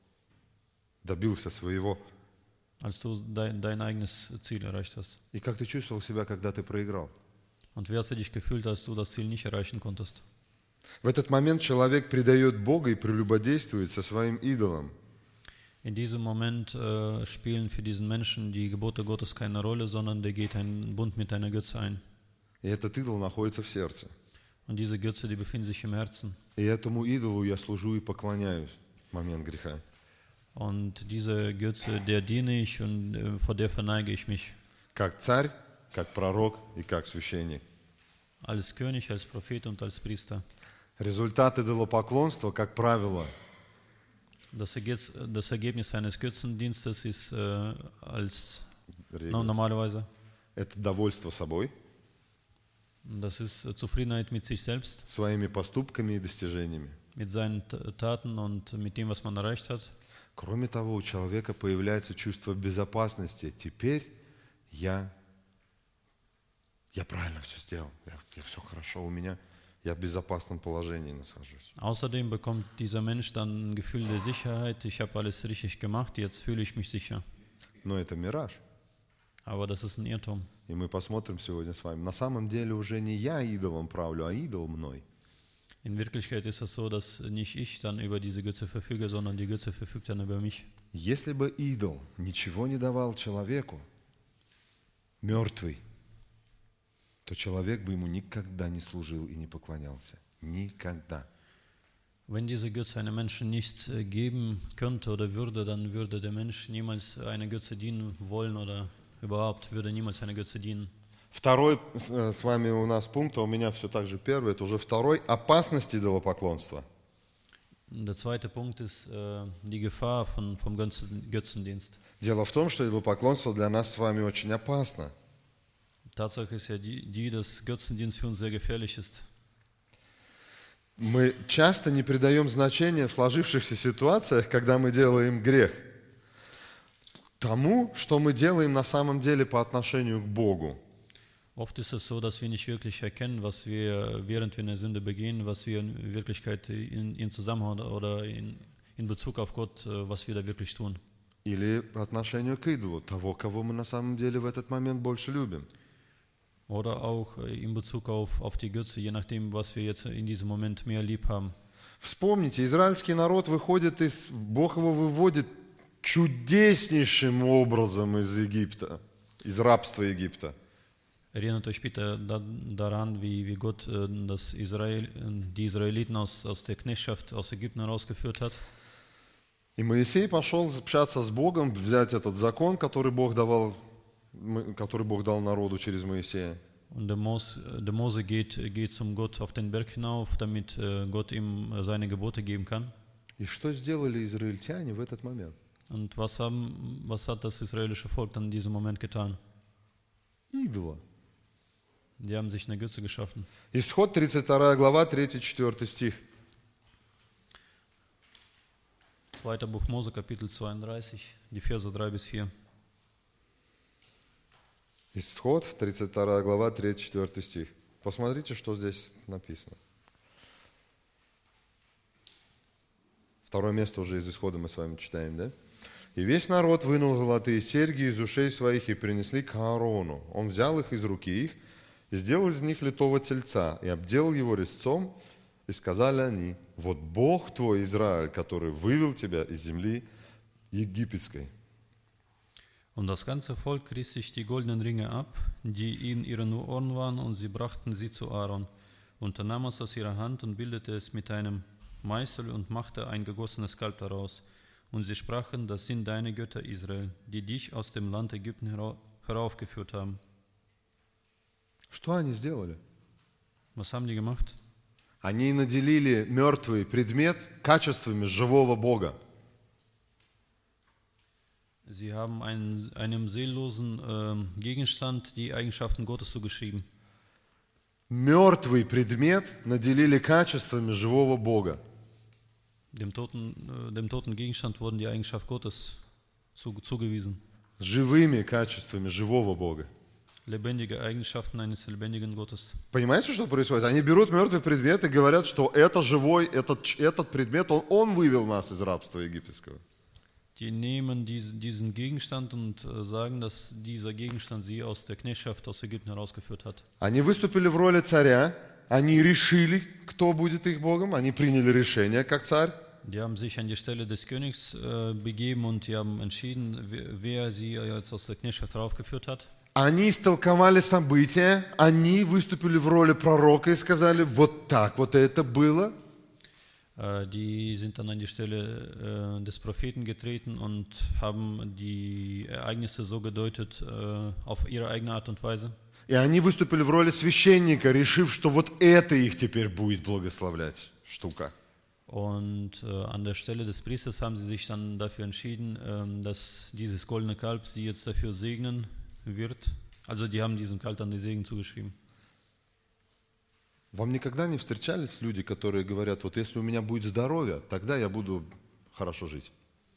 Добился своего. Als du dein eigenes Ziel erreicht hast. И как ты чувствовал себя, когда ты проиграл? Und wie hast du dich gefühlt, als du das Ziel nicht erreichen konntest? В этот момент человек предает Бога и прелюбодействует со своим идолом. In diesem Moment spielen für diesen Menschen die Gebote Gottes keine Rolle, sondern der geht einen Bund mit einer Götze ein. И этот идол находится в сердце. Und diese Götze, die befindet sich im Herzen. И этому идолу я служу и поклоняюсь в момент греха. Und diese Götze, der diene ich und vor der verneige ich mich. Как царь, как пророк и как священник. Als König, als Prophet und als Priester. Результат идолопоклонства, как правило, Das Ergebnis eines Götzendienstes ist normalerweise, это довольство собой, das ist Zufriedenheit mit sich selbst, своими поступками и достижениями. mit seinen Taten und mit dem, was man erreicht hat. Кроме того, у человека появляется чувство безопасности. Теперь я правильно все сделал, я все хорошо у меня. Я в безопасном положении нахожусь. Außerdem bekommt dieser Mensch dann ein Gefühl der Sicherheit. Ich habe alles richtig gemacht, jetzt fühle ich mich sicher. Но это мираж. Aber das ist ein Irrtum. И мы посмотрим сегодня с вами. На самом деле уже не я идолом правлю, а идол мной. In Wirklichkeit ist es so, dass nicht ich dann über diese Götze verfüge, sondern die Götze verfügt dann über mich. Если бы идол ничего не давал человеку, мертвый, то человек бы ему никогда не служил и не поклонялся. Никогда. Wenn diese Götze einem Menschen nichts geben könnte oder würde, dann würde der Mensch niemals einer Götze dienen wollen oder überhaupt würde niemals einer Götze dienen. Второй с вами у нас пункт, а у меня все так же первый, это уже второй, опасность идолопоклонства. Der zweite Punkt ist die Gefahr vom Götzendienst. Дело в том, что идолопоклонство для нас с вами очень опасно. Tatsache ist ja die, dass Götzendienst für uns sehr gefährlich ist. Мы часто не придаем значения в сложившихся ситуациях, когда мы делаем грех, тому, что мы делаем на самом деле по отношению к Богу. Oft ist es so, dass wir nicht wirklich erkennen, was wir, während wir eine Sünde begehen, was wir in Wirklichkeit in Zusammenhang oder in Bezug auf Gott, was wir da wirklich tun. Или по отношению к идолу, того, кого мы на самом деле в этот момент больше любим. Oder auch in Bezug auf die Götze, je nachdem, was wir jetzt in diesem Moment mehr lieb haben. Вспомните, израильский народ выходит Бог его выводит чудеснейшим образом из Египта, из рабства Египта. Erinnert euch bitte daran, wie Gott die Israeliten aus der Knechtschaft aus Ägypten herausgeführt hat. И Моисей пошел общаться с Богом, взять этот закон, который Бог дал народу через Моисея. Und der Mose geht zum Gott auf den Berg hinauf, damit Gott ihm seine Gebote geben kann. И что сделали израильтяне в этот момент? Und was hat das israelische Volk dann in diesem Moment getan? Идола. Die haben sich eine Götze geschaffen. Исход 32 глава, 3-4 стих. 2. Buch Mose, Kapitel 32, die Verse 3 bis 4. Исход, 32 глава, 3-4 стих. Посмотрите, что здесь написано. Второе место уже из Исхода мы с вами читаем, да? «И весь народ вынул золотые серьги из ушей своих и принесли к Аарону. Он взял их из руки их и сделал из них литого тельца, и обделал его резцом, и сказали они: вот Бог твой, Израиль, который вывел тебя из земли египетской». Und das ganze Volk riss sich die goldenen Ringe ab, die in ihren Ohren waren, und sie brachten sie zu Aaron. Und er nahm es aus ihrer Hand und bildete es mit einem Meißel und machte ein gegossenes Kalb daraus. Und sie sprachen: das sind deine Götter, Israel, die dich aus dem Land Ägypten heraufgeführt haben. Что они сделали? Was haben die gemacht? Они наделили мертвый предмет качествами живого Бога. Sie haben einem seelenlosen Gegenstand die Eigenschaften Gottes zugeschrieben. Мертвый предмет наделили качествами живого Бога. Dem toten Gegenstand wurden die Eigenschaft Gottes zugewiesen. Живыми качествами живого Бога. Lebendige Eigenschaften eines lebendigen Gottes. Понимаете, что происходит? Они берут мертвый предмет и говорят, что это живой, этот предмет, он вывел нас из рабства египетского. Die nehmen diesen Gegenstand und sagen, dass dieser Gegenstand sie aus der Knechtschaft aus Ägypten herausgeführt hat. Они выступили в роли царя, они решили, кто будет их Богом, они приняли решение как царь. Die haben sich an die Stelle des Königs begeben und die haben entschieden, wer sie jetzt aus der Knechtschaft heraufgeführt hat. Они истолковали события, они выступили в роли пророка и сказали: вот так вот это было. Die sind dann an die Stelle des Propheten getreten und haben die Ereignisse so gedeutet auf ihre eigene Art und Weise. И они выступили в роли священника, решив, что вот это их теперь будет благословлять штука. Und an der Stelle des Priesters haben sie sich dann dafür entschieden, dass dieses goldene Kalb sie jetzt dafür segnen wird. Also die haben diesem Kalb dann die Segen zugeschrieben. Вам никогда не встречались люди, которые говорят: вот если у меня будет здоровье, тогда я буду хорошо жить?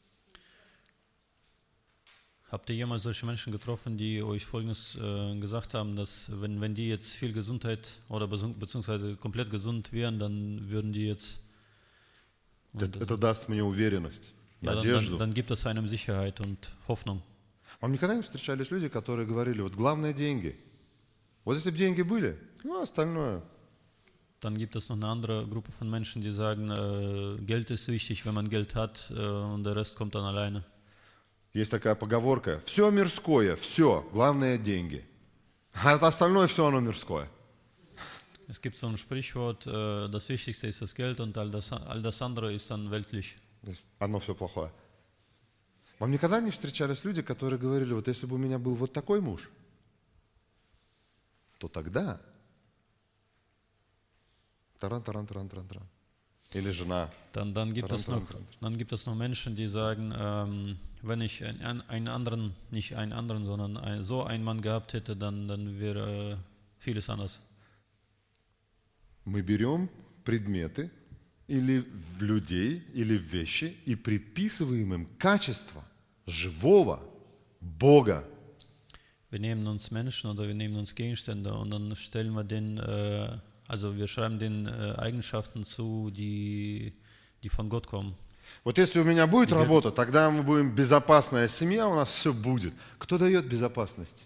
Habt ihr jemals solche Menschen getroffen, die euch Folgendes gesagt haben, dass wenn die jetzt viel Gesundheit oder beziehungsweise komplett gesund wären, dann würden die jetzt... Это даст мне уверенность, ja, надежду. Dann gibt es einem Sicherheit und Hoffnung. Вам никогда не встречались люди, которые говорили: вот главное деньги. Вот если бы деньги были, ну остальное... Dann gibt es noch eine andere Gruppe von Menschen, die sagen, Geld ist wichtig, wenn man Geld hat, und der Rest kommt dann alleine. Есть такая поговорка: все мирское, все, главное деньги. А остальное все оно мирское. Es gibt so ein Sprichwort, das Wichtigste ist das Geld und all das andere ist dann weltlich. Одно все плохое. Вам никогда не встречались люди, которые говорили: вот если бы у меня был вот такой муж, то тогда... Таран-таран-таран-таран-таран. Или жена. Dann gibt es noch Menschen, die sagen, wenn ich einen anderen, nicht einen anderen, sondern so einen Mann gehabt hätte, dann wäre vieles anders. Мы берем предметы или в людей, или в вещи и приписываем им качество живого Бога. Wir nehmen uns Menschen oder wir nehmen uns Gegenstände und dann stellen wir den, also wir schreiben den Eigenschaften zu, die von Gott kommen. Вот если у меня будет работа, тогда мы будем безопасная семья, у нас все будет. Кто дает безопасность?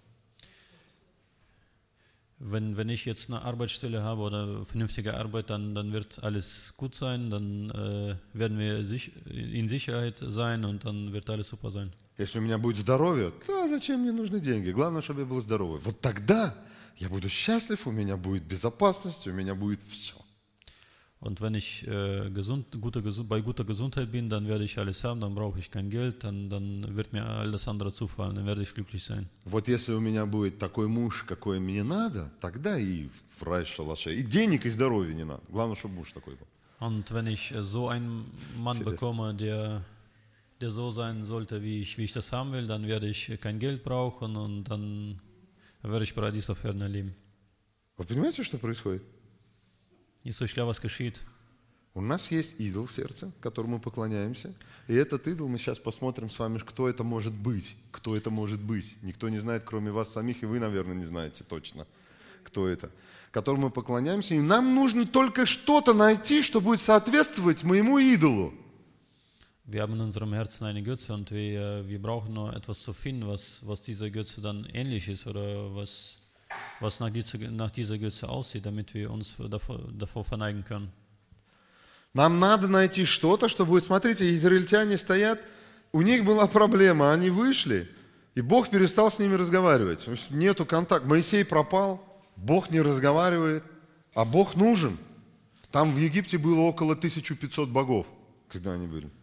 Wenn ich jetzt eine Arbeitsstelle habe oder vernünftige Arbeit, dann wird alles gut sein, dann werden wir in Sicherheit sein und dann wird alles super sein. Если у меня будет здоровье, то зачем мне нужны деньги? Главное, чтобы я был здоровый. Вот тогда я буду счастлив, у меня будет безопасность, у меня будет все. Und wenn ich bei guter Gesundheit bin, dann werde ich alles haben, dann brauche ich kein Geld, dann wird mir alles andere zufallen, dann werde ich glücklich sein. Вот если у меня будет такой муж, какой мне надо, тогда и в рай шалаше. И денег, и здоровья не надо. Главное, чтобы муж такой был. Und wenn ich so einen Mann bekomme, der so sein sollte, wie ich das haben will, dann werde ich kein Geld brauchen und dann werde ich Paradies auf Erden erleben. Вы понимаете, что происходит? Ist euch klar, was geschieht? У нас есть идол в сердце, которому мы поклоняемся. И этот идол, мы сейчас посмотрим с вами, кто это может быть. Кто это может быть. Никто не знает, кроме вас самих, и вы, наверное, не знаете точно, кто это. Которому мы поклоняемся. И нам нужно только что-то найти, что будет соответствовать моему идолу. Wir haben in unserem Herzen eine Götze und wir brauchen nur etwas zu finden, was dieser Götze dann ähnlich ist oder was nach dieser Götze aussieht, damit wir uns davor verneigen können. Нам надо найти что-то, что будет, смотрите, израильтяне стоят, у них была проблема, они вышли, и Бог перестал с ними разговаривать. Нету контакта, Моисей пропал, Бог не разговаривает, а Бог нужен. Там в Египте было около 1500 богов, когда они были.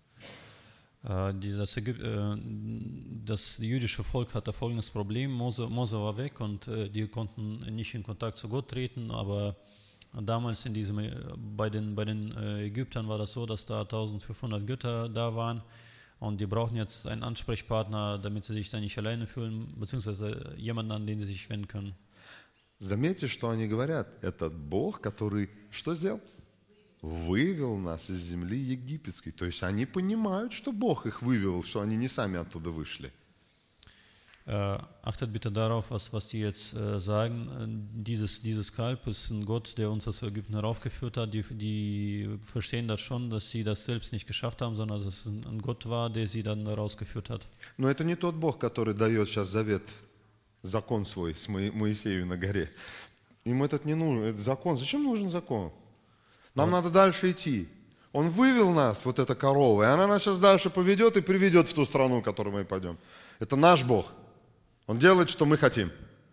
Das jüdische Volk hatte folgendes Problem. Mose war weg und die konnten nicht in Kontakt zu Gott treten, aber damals bei den Ägyptern war das so, dass da 1500 Götter da waren und die brauchen jetzt einen Ansprechpartner, damit sie sich da nicht alleine fühlen, beziehungsweise jemanden, an den sie sich wenden können. Заметьте, что они говорят. Этот Бог, который что сделал? Вывел нас из земли египетской. То есть они понимают, что Бог их вывел, что они не сами оттуда вышли. Achtet bitte darauf, was die jetzt sagen. Dieses Kalb ist ein Gott, der uns aus Ägypten heraufgeführt hat. Die verstehen das schon, dass sie das selbst nicht geschafft haben, sondern dass es ein Gott war, der sie dann herausgeführt hat. Но это не тот Бог, который дает сейчас завет, закон свой с Моисею на горе. Им этот не нужен, этот закон. Зачем нужен закон? Нам надо дальше идти. Он вывел нас, вот эта корова, и она нас сейчас дальше поведет и приведет в ту страну, в которую мы пойдем. Это наш Бог. Он делает, что мы хотим.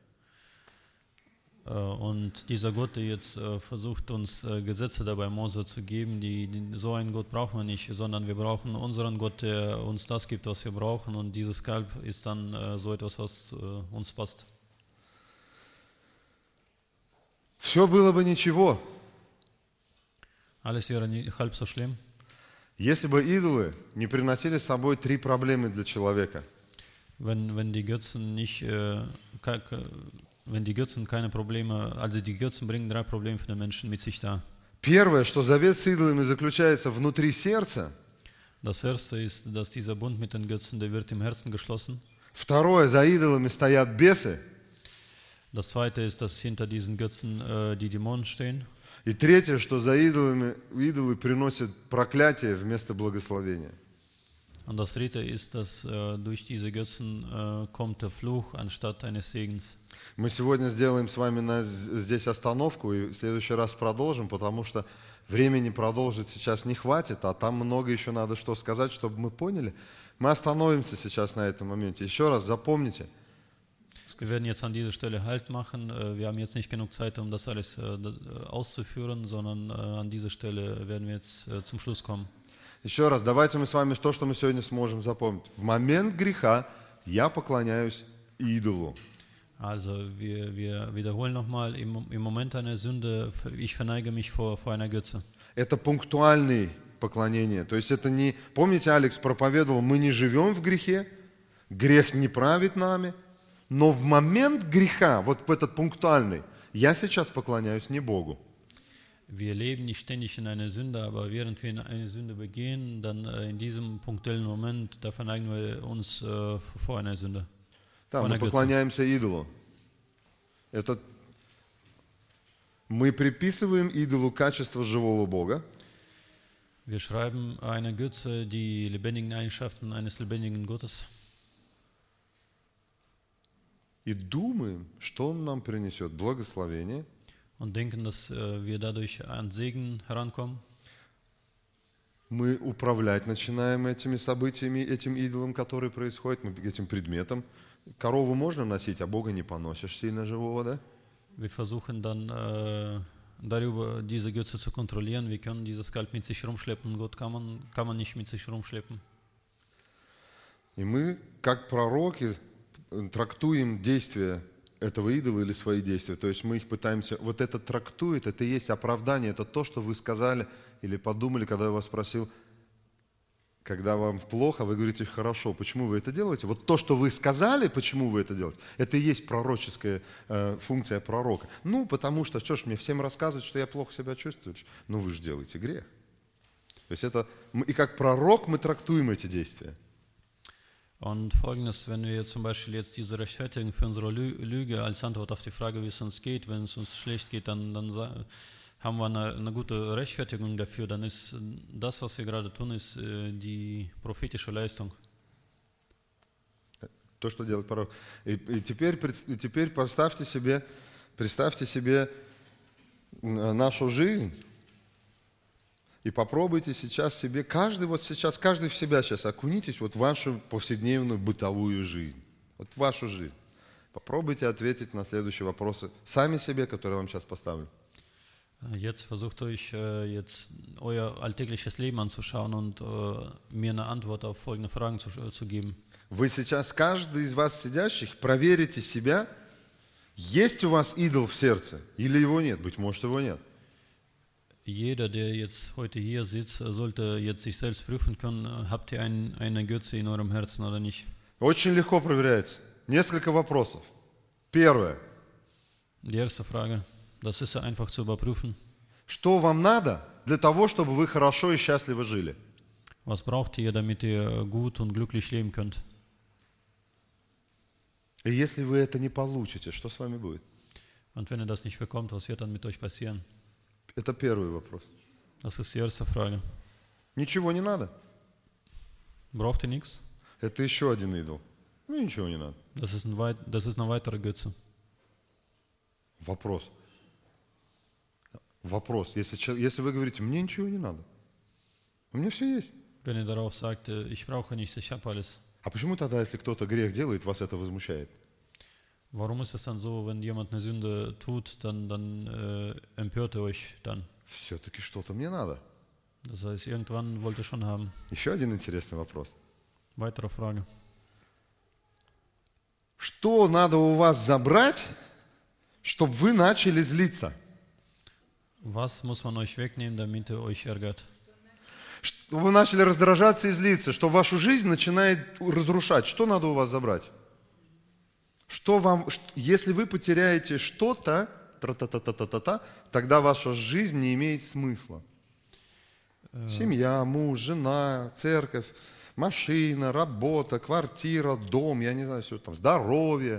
Und dieser Gott, der jetzt versucht, uns Gesetze dabei Mose zu geben, so einen Gott brauchen wir nicht, sondern wir brauchen unseren Gott, der uns das gibt, was wir brauchen. Und dieses Kalb ist dann so etwas, was uns passt. Все было бы ничего. Alles wäre nicht halb so schlimm. Если бы идолы не приносили с собой 3 проблемы для человека. Wenn die Götzen keine Probleme, also die Götzen bringen 3 Probleme für den Menschen mit sich da. Первое, что завет с идолами заключается внутри сердца. Das erste ist, dass dieser Bund mit den Götzen, der wird im Herzen geschlossen. Второе, за идолами стоят бесы. Das zweite ist, dass hinter diesen Götzen die Dämonen stehen. И третье, что за идолы приносят проклятие вместо благословения. Und das dritte ist, dass durch diese Götzen kommt der Fluch anstatt eines Segens. Мы сегодня сделаем с вами здесь остановку и в следующий раз продолжим, потому что времени продолжить сейчас не хватит, а там много еще надо что сказать, чтобы мы поняли. Мы остановимся сейчас на этом моменте. Еще раз запомните. Wir werden jetzt an dieser Stelle Halt machen. Wir haben jetzt nicht genug Zeit, um das alles auszuführen, sondern an dieser Stelle werden wir jetzt zum Schluss kommen. Еще раз, давайте мы с вами то, что мы сегодня сможем запомнить. В момент греха я поклоняюсь идолу. Also wir wiederholen nochmal, im Moment einer Sünde, ich verneige mich vor einer Götze. Это пунктуальное поклонение. То есть это не... Помните, Алекс проповедовал, мы не живем в грехе, грех не правит нами, но в момент греха, вот в этот пунктуальный, я сейчас поклоняюсь не Богу. Wir leben nicht ständig in einer Sünde, aber während wir eine Sünde begehen, dann in diesem punktuellen Moment, da verneigen wir uns vor einer Sünde. Да, мы поклоняемся идолу. Это мы приписываем идолу качество живого Бога. Wir schreiben einer Götze die lebendigen Eigenschaften eines lebendigen Gottes. И думаем, что он нам принесет благословение. Und denken, dass wir dadurch an Segen herankommen. Мы управлять начинаем этими событиями, этим идолом, который происходит, этим предметом. Корову можно носить, а Бога не поносишь сильно живого, да? Wir versuchen dann darüber diese Götze zu kontrollieren. Wir können dieses Kalb mit sich rumschleppen. Gott kann man nicht mit sich rumschleppen. И мы, как пророки, трактуем действия этого идола или свои действия. То есть мы их пытаемся... Вот это трактует, это и есть оправдание, это то, что вы сказали или подумали, когда я вас спросил, когда вам плохо, вы говорите, хорошо, почему вы это делаете? Вот то, что вы сказали, почему вы это делаете, это и есть пророческая функция пророка. Ну, потому что, что ж мне всем рассказывать, что я плохо себя чувствую? Ну, вы же делаете грех. То есть это... И как пророк мы трактуем эти действия. Und folgendes, wenn wir zum Beispiel jetzt diese Rechtfertigung für unsere Lüge als Antwort auf die Frage, wie es uns geht, wenn es uns schlecht geht, dann haben wir eine gute Rechtfertigung dafür, dann ist das, was wir gerade tun, ist die prophetische Leistung. То, что делает пророк. И теперь представьте себе нашу жизнь и попробуйте сейчас себе, каждый в себя сейчас окунитесь вот в вашу повседневную бытовую жизнь. Вот в вашу жизнь. Попробуйте ответить на следующие вопросы сами себе, которые я вам сейчас поставлю. Jetzt versucht euch jetzt euer alltägliches Leben anzuschauen und mir eine Antwort auf folgende Fragen zu geben. Вы сейчас, каждый из вас сидящих, проверите себя, есть у вас идол в сердце или его нет. Быть может, его нет. Jeder, der jetzt heute hier sitzt, sollte jetzt sich selbst prüfen können, habt ihr eine Götze in eurem Herzen oder nicht? Очень легко проверяется. Несколько вопросов. Первое. Die erste Frage, das ist ja einfach zu überprüfen. Что вам надо для того, чтобы вы хорошо и счастливо жили? Was braucht ihr, damit ihr gut und glücklich leben könnt? И если вы это не получите, что с вами будет? Und wenn ihr das nicht bekommt, was wird dann mit euch passieren? Это первый вопрос. Das ist die erste Frage. Ничего не надо. Braucht ihr nichts? Это еще один идол. Ну, ничего не надо. Das ist eine weitere Götze. Вопрос. Если вы говорите, мне ничего не надо, у меня все есть. Wenn ihr darauf sagt, ich brauche nichts, ich habe alles. А почему тогда, если кто-то грех делает, вас это возмущает? Warum ist es dann so, wenn jemand eine Sünde tut, dann empört ihr euch dann? Все-таки что-то мне надо. Das heißt, irgendwann wollt ihr schon haben. Еще один интересный вопрос. Weitere Frage. Что надо у вас забрать, чтобы вы начали злиться? Was muss man euch wegnehmen, damit ihr euch ärgert? Чтобы вы начали раздражаться и злиться, что вашу жизнь начинает разрушать. Что надо у вас забрать? Если вы потеряете что-то, тогда ваша жизнь не имеет смысла. Семья, муж, жена, церковь, машина, работа, квартира, дом, я не знаю, все там, здоровье.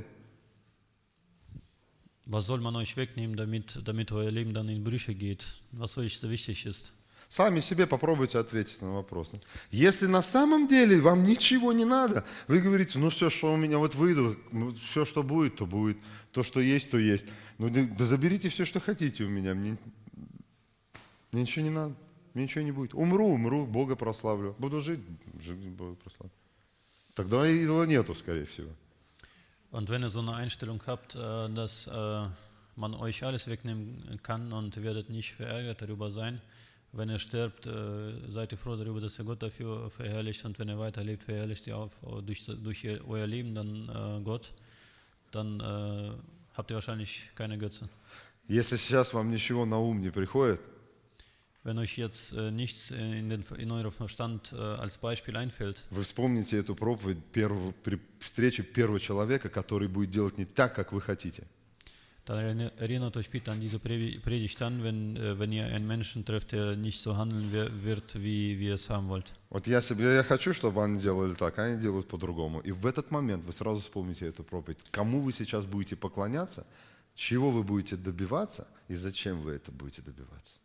Was soll man euch wegnehmen, damit euer Leben dann in Brüche geht? Was euch so wichtig ist? Сами себе попробуйте ответить на вопрос. Если на самом деле вам ничего не надо, вы говорите, ну все, что у меня вот выйду, все, что будет, то будет, то, что есть, то есть. Ну да заберите все, что хотите у меня, мне ничего не надо, мне ничего не будет. Умру, Бога прославлю. Буду жить, Бога прославлю. Тогда идола нету, скорее всего. Und wenn ihr so eine Einstellung habt, dass man euch alles wegnehmen kann und ihr werdet nicht verärgert darüber sein, wenn ihr sterbt, seid ihr froh darüber, dass ihr Gott dafür verherrlicht, und wenn ihr weiterlebt, verherrlicht ihr auch durch euer Leben dann Gott, dann habt ihr wahrscheinlich keine Götze. Если сейчас вам ничего на ум не приходит, wenn euch jetzt nichts in eurem Verstand als Beispiel einfällt, вы вспомните эту проповедь при встрече первого человека, который будет делать не так, как вы хотите. Dann erinnert euch bitte an diese Predigt an, wenn ihr einen Menschen trefft, der nicht so handeln wird, wie ihr es haben wollt. Вот я хочу, чтобы они делали так, а они делают по-другому. И в этот момент вы сразу вспомните эту проповедь. Кому вы сейчас будете поклоняться, чего вы будете добиваться и зачем вы это будете добиваться.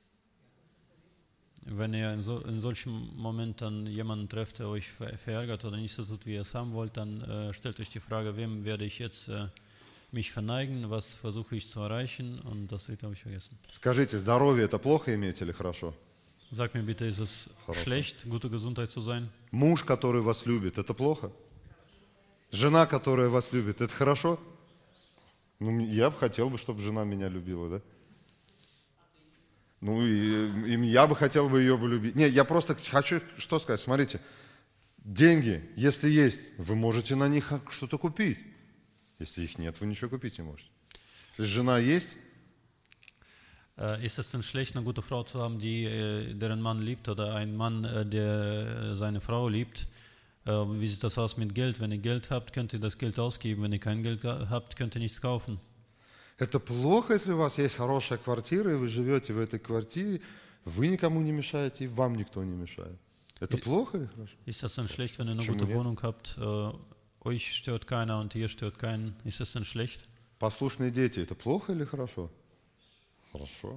Wenn ihr in solchem Moment dann jemanden trefft, der euch verärgert oder nicht so tut, wie ihr es haben wollt, dann stellt euch die Frage, wem werde ich jetzt mich verneigen, was versuche ich zu erreichen, und das wird euch vergessen. Скажите, здоровье это плохо иметь или хорошо? Sag mir bitte, ist es schlecht, gute Gesundheit zu sein? Муж, который вас любит, это плохо? Жена, которая вас любит, это хорошо? Ну, я бы хотел, чтобы жена меня любила, да? Ну, и я бы хотел ее полюбить. Нет, я просто хочу что сказать. Смотрите, деньги, если есть, вы можете на них что-то купить. Если их нет, вы ничего купить не можете. Если жена есть... Ist es denn schlecht, eine gute Frau zu haben, deren Mann liebt, oder einen Mann, der seine Frau liebt? Wie sieht das aus mit Geld? Wenn ihr Geld habt, könnt ihr das Geld ausgeben. Wenn ihr kein Geld habt, könnt ihr nichts kaufen. Это плохо, если у вас есть хорошая квартира, и вы живете в этой квартире, вы никому не мешаете, и вам никто не мешает. Это плохо или хорошо? Ist das denn schlecht, wenn ihr eine gute Wohnung habt, euch stört keiner und ihr stört keinen? Ist das denn schlecht? Послушные дети, это плохо или хорошо? Хорошо.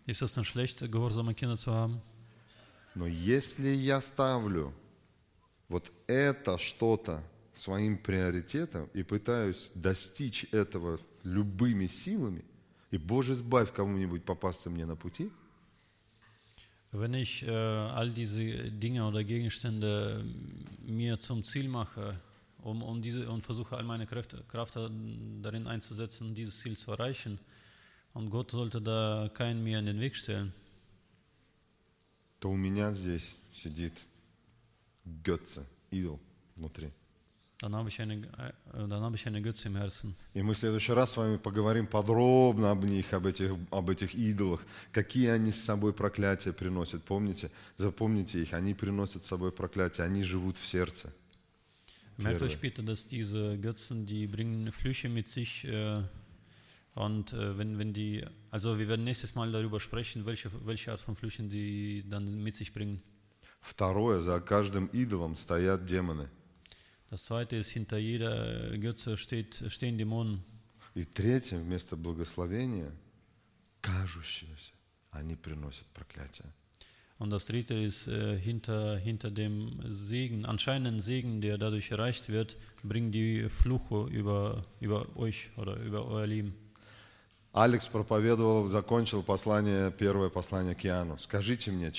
Ist es denn schlecht, gehorsame Kinder zu haben? Но если я ставлю вот это что-то своим приоритетом и пытаюсь достичь этого любыми силами, и, Боже, избавь кому-нибудь попасться мне на пути, Wenn ich all diese Dinge oder Gegenstände mir zum Ziel mache, und versuche all meine Kraft darin einzusetzen, dieses Ziel zu erreichen, und Gott sollte da keinen mir in den Weg stellen, то у меня здесь сидит Götze, идол внутри. dann habe ich eine Götze im Herzen. И мы в следующий раз с вами поговорим подробно об них, об этих идолах, какие они с собой проклятия приносят. Помните? Запомните их, они приносят с собой проклятия, они живут в сердце. Merkt euch bitte, dass diese Götzen, die bringen Flüche mit sich, und wenn die, also wir werden nächstes Mal darüber sprechen, welche Art von Flüchen die dann mit sich bringen. Второе, за каждым идолом стоят демоны. Das zweite ist, hinter jeder Götze stehen Dämonen. И третье, вместо благословения, кажущегося, они приносят проклятие. Und das dritte ist, hinter dem Segen, anscheinenden Segen, der dadurch erreicht wird, bringen die Fluche über euch oder über euer Leben. Алекс проповедовал, закончил первое послание к Иоанну. Скажите мне,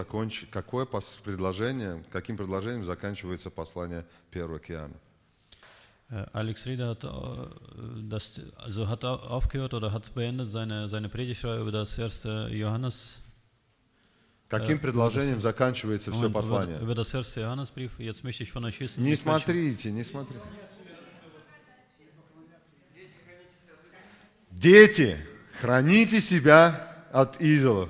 каким предложением заканчивается послание первое к Иоанну? Alex Rieder hat aufgehört oder hat beendet seine Predigtreihe über das erste Johannes. Каким предложением заканчивается все послание? Über das erste Johannesbrief. Jetzt möchte ich von euch wissen. Не смотрите. Дети, храните себя от идолов.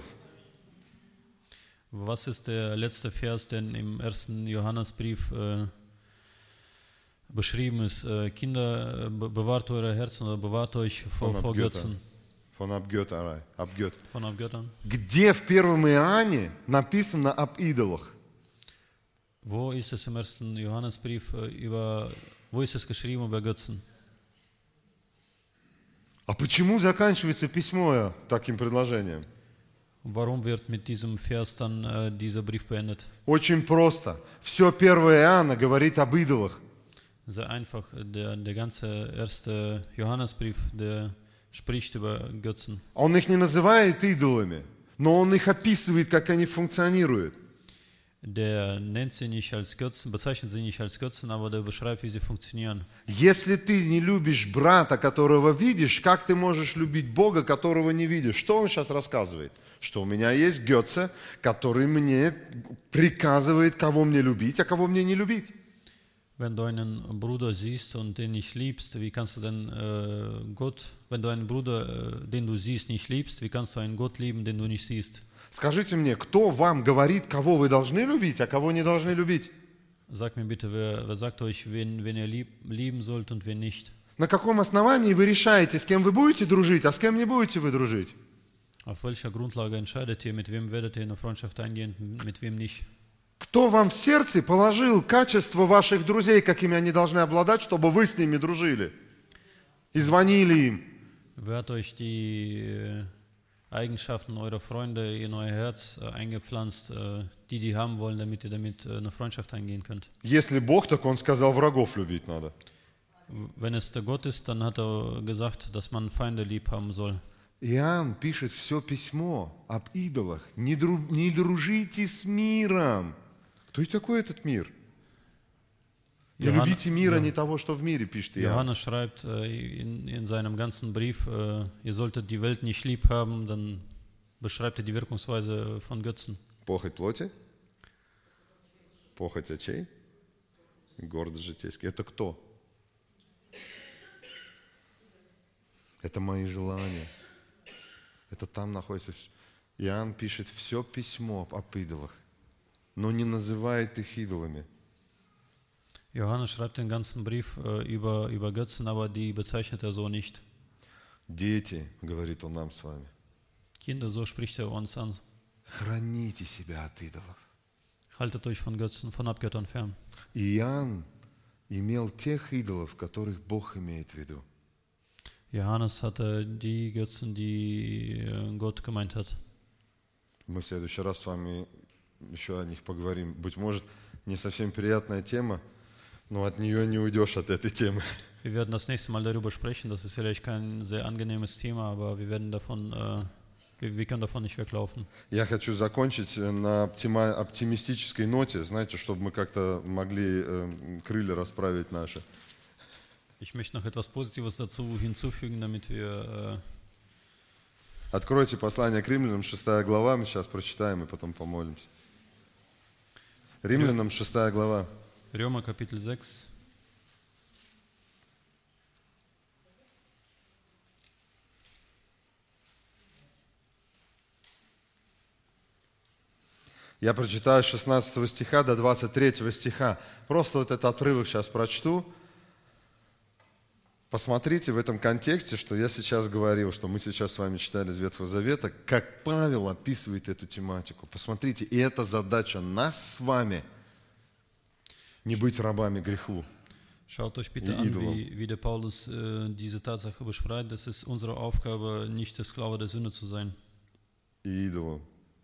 Was ist der letzte Vers, denn im ersten Johannesbrief beschrieben ist? Kinder, bewahrt eure Herzen oder bewahrt euch vor Götzen. Von Abgötterei. Von Abgöttern. Где в первом Иоанне написано об идолах? Wo ist es im ersten Johannesbrief wo ist es geschrieben über Götzen? А почему заканчивается письмо таким предложением? Warum wird mit diesem Vers dann dieser Brief beendet? Очень просто. Все первое Иоанна говорит об идолах. Sehr einfach. Der ganze erste Johannesbrief, der spricht über Götzen. Он их не называет идолами, но он их описывает, как они функционируют. Der nennt sie nicht als Götzen, bezeichnet sie nicht als Götzen, aber der beschreibt, wie sie funktionieren. Если ты не любишь брата, которого видишь, как ты можешь любить Бога, которого не видишь? Что он сейчас рассказывает? Что у меня есть Götze, который мне приказывает, кого мне любить, а кого мне не любить. Wenn du einen Bruder siehst und den nicht liebst, wie kannst du denn wenn du einen Bruder, den du siehst, nicht liebst, wie kannst du einen Gott lieben, den du nicht siehst? Скажите мне, кто вам говорит, кого вы должны любить, а кого не должны любить? Sag mir bitte, wer sagt euch, wen ihr lieben sollt und wen nicht? На каком основании вы решаете, с кем вы будете дружить, а с кем не будете вы дружить? Auf welcher Grundlage entscheidet ihr, mit wem werdet ihr eine Freundschaft eingehen, mit wem nicht? Кто вам в сердце положил качество ваших друзей, какими они должны обладать, чтобы вы с ними дружили? И звонили им? Wer hat euch die Eigenschaften eurer Freunde in euer Herz eingepflanzt, die haben wollen, damit ihr damit eine Freundschaft eingehen könnt? Если Бог, так Он сказал, врагов любить надо. Wenn es der Gott ist, dann hat er gesagt, dass man Feinde lieb haben soll. Иоанн пишет все письмо об идолах. Не дружите с миром. Кто и такой этот мир? Не любите мира, не того, что в мире, пишет Иоанн. Johannes schreibt in seinem ganzen Brief, ihr solltet die Welt nicht lieb haben, dann beschreibt er die Wirkungsweise von Götzen. Похоть плоти, похоть очей, гордость житейская. Это кто? Это мои желания. Это там находится. Иоанн пишет все письмо об идолах, но не называет их идолами. Johannes schreibt den ganzen Brief über Götzen, aber die bezeichnet er so nicht. Дети, говорит он нам с вами. Kinder, so spricht er uns an. Храните себя от идолов. Haltet euch von Götzen, von Abgöttern fern. Иоанн имел тех идолов, которых Бог имеет в виду. Johannes hatte die Götzen, die Gott gemeint hat. Мы в следующий раз с вами еще о них поговорим. Быть может, не совсем приятная тема, но от нее не уйдешь, от этой темы. Wir werden das nächste Mal darüber sprechen. Das ist vielleicht kein sehr angenehmes Thema, aber wir werden wir können davon nicht weglaufen. Я хочу закончить на оптимистической ноте, знаете, чтобы мы как-то могли крылья расправить наши. Ich möchte noch etwas Positives dazu hinzufügen, damit wir... Откройте послание к Римлянам, 6 глава, мы сейчас прочитаем и потом помолимся. Римлянам, 6 глава. Römer, Kapitel 6. Я прочитаю с 16 стиха до 23 стиха. Просто вот этот отрывок сейчас прочту. Посмотрите в этом контексте, что я сейчас говорил, что мы сейчас с вами читали из Ветхого Завета, как Павел описывает эту тематику. Посмотрите, и это задача нас с вами, не быть рабами греху. Schaut euch bitte an, wie der Paulus diese Tatsache beschreibt. Es ist unsere Aufgabe, nicht der Sklave der Sünde zu sein. И идолу.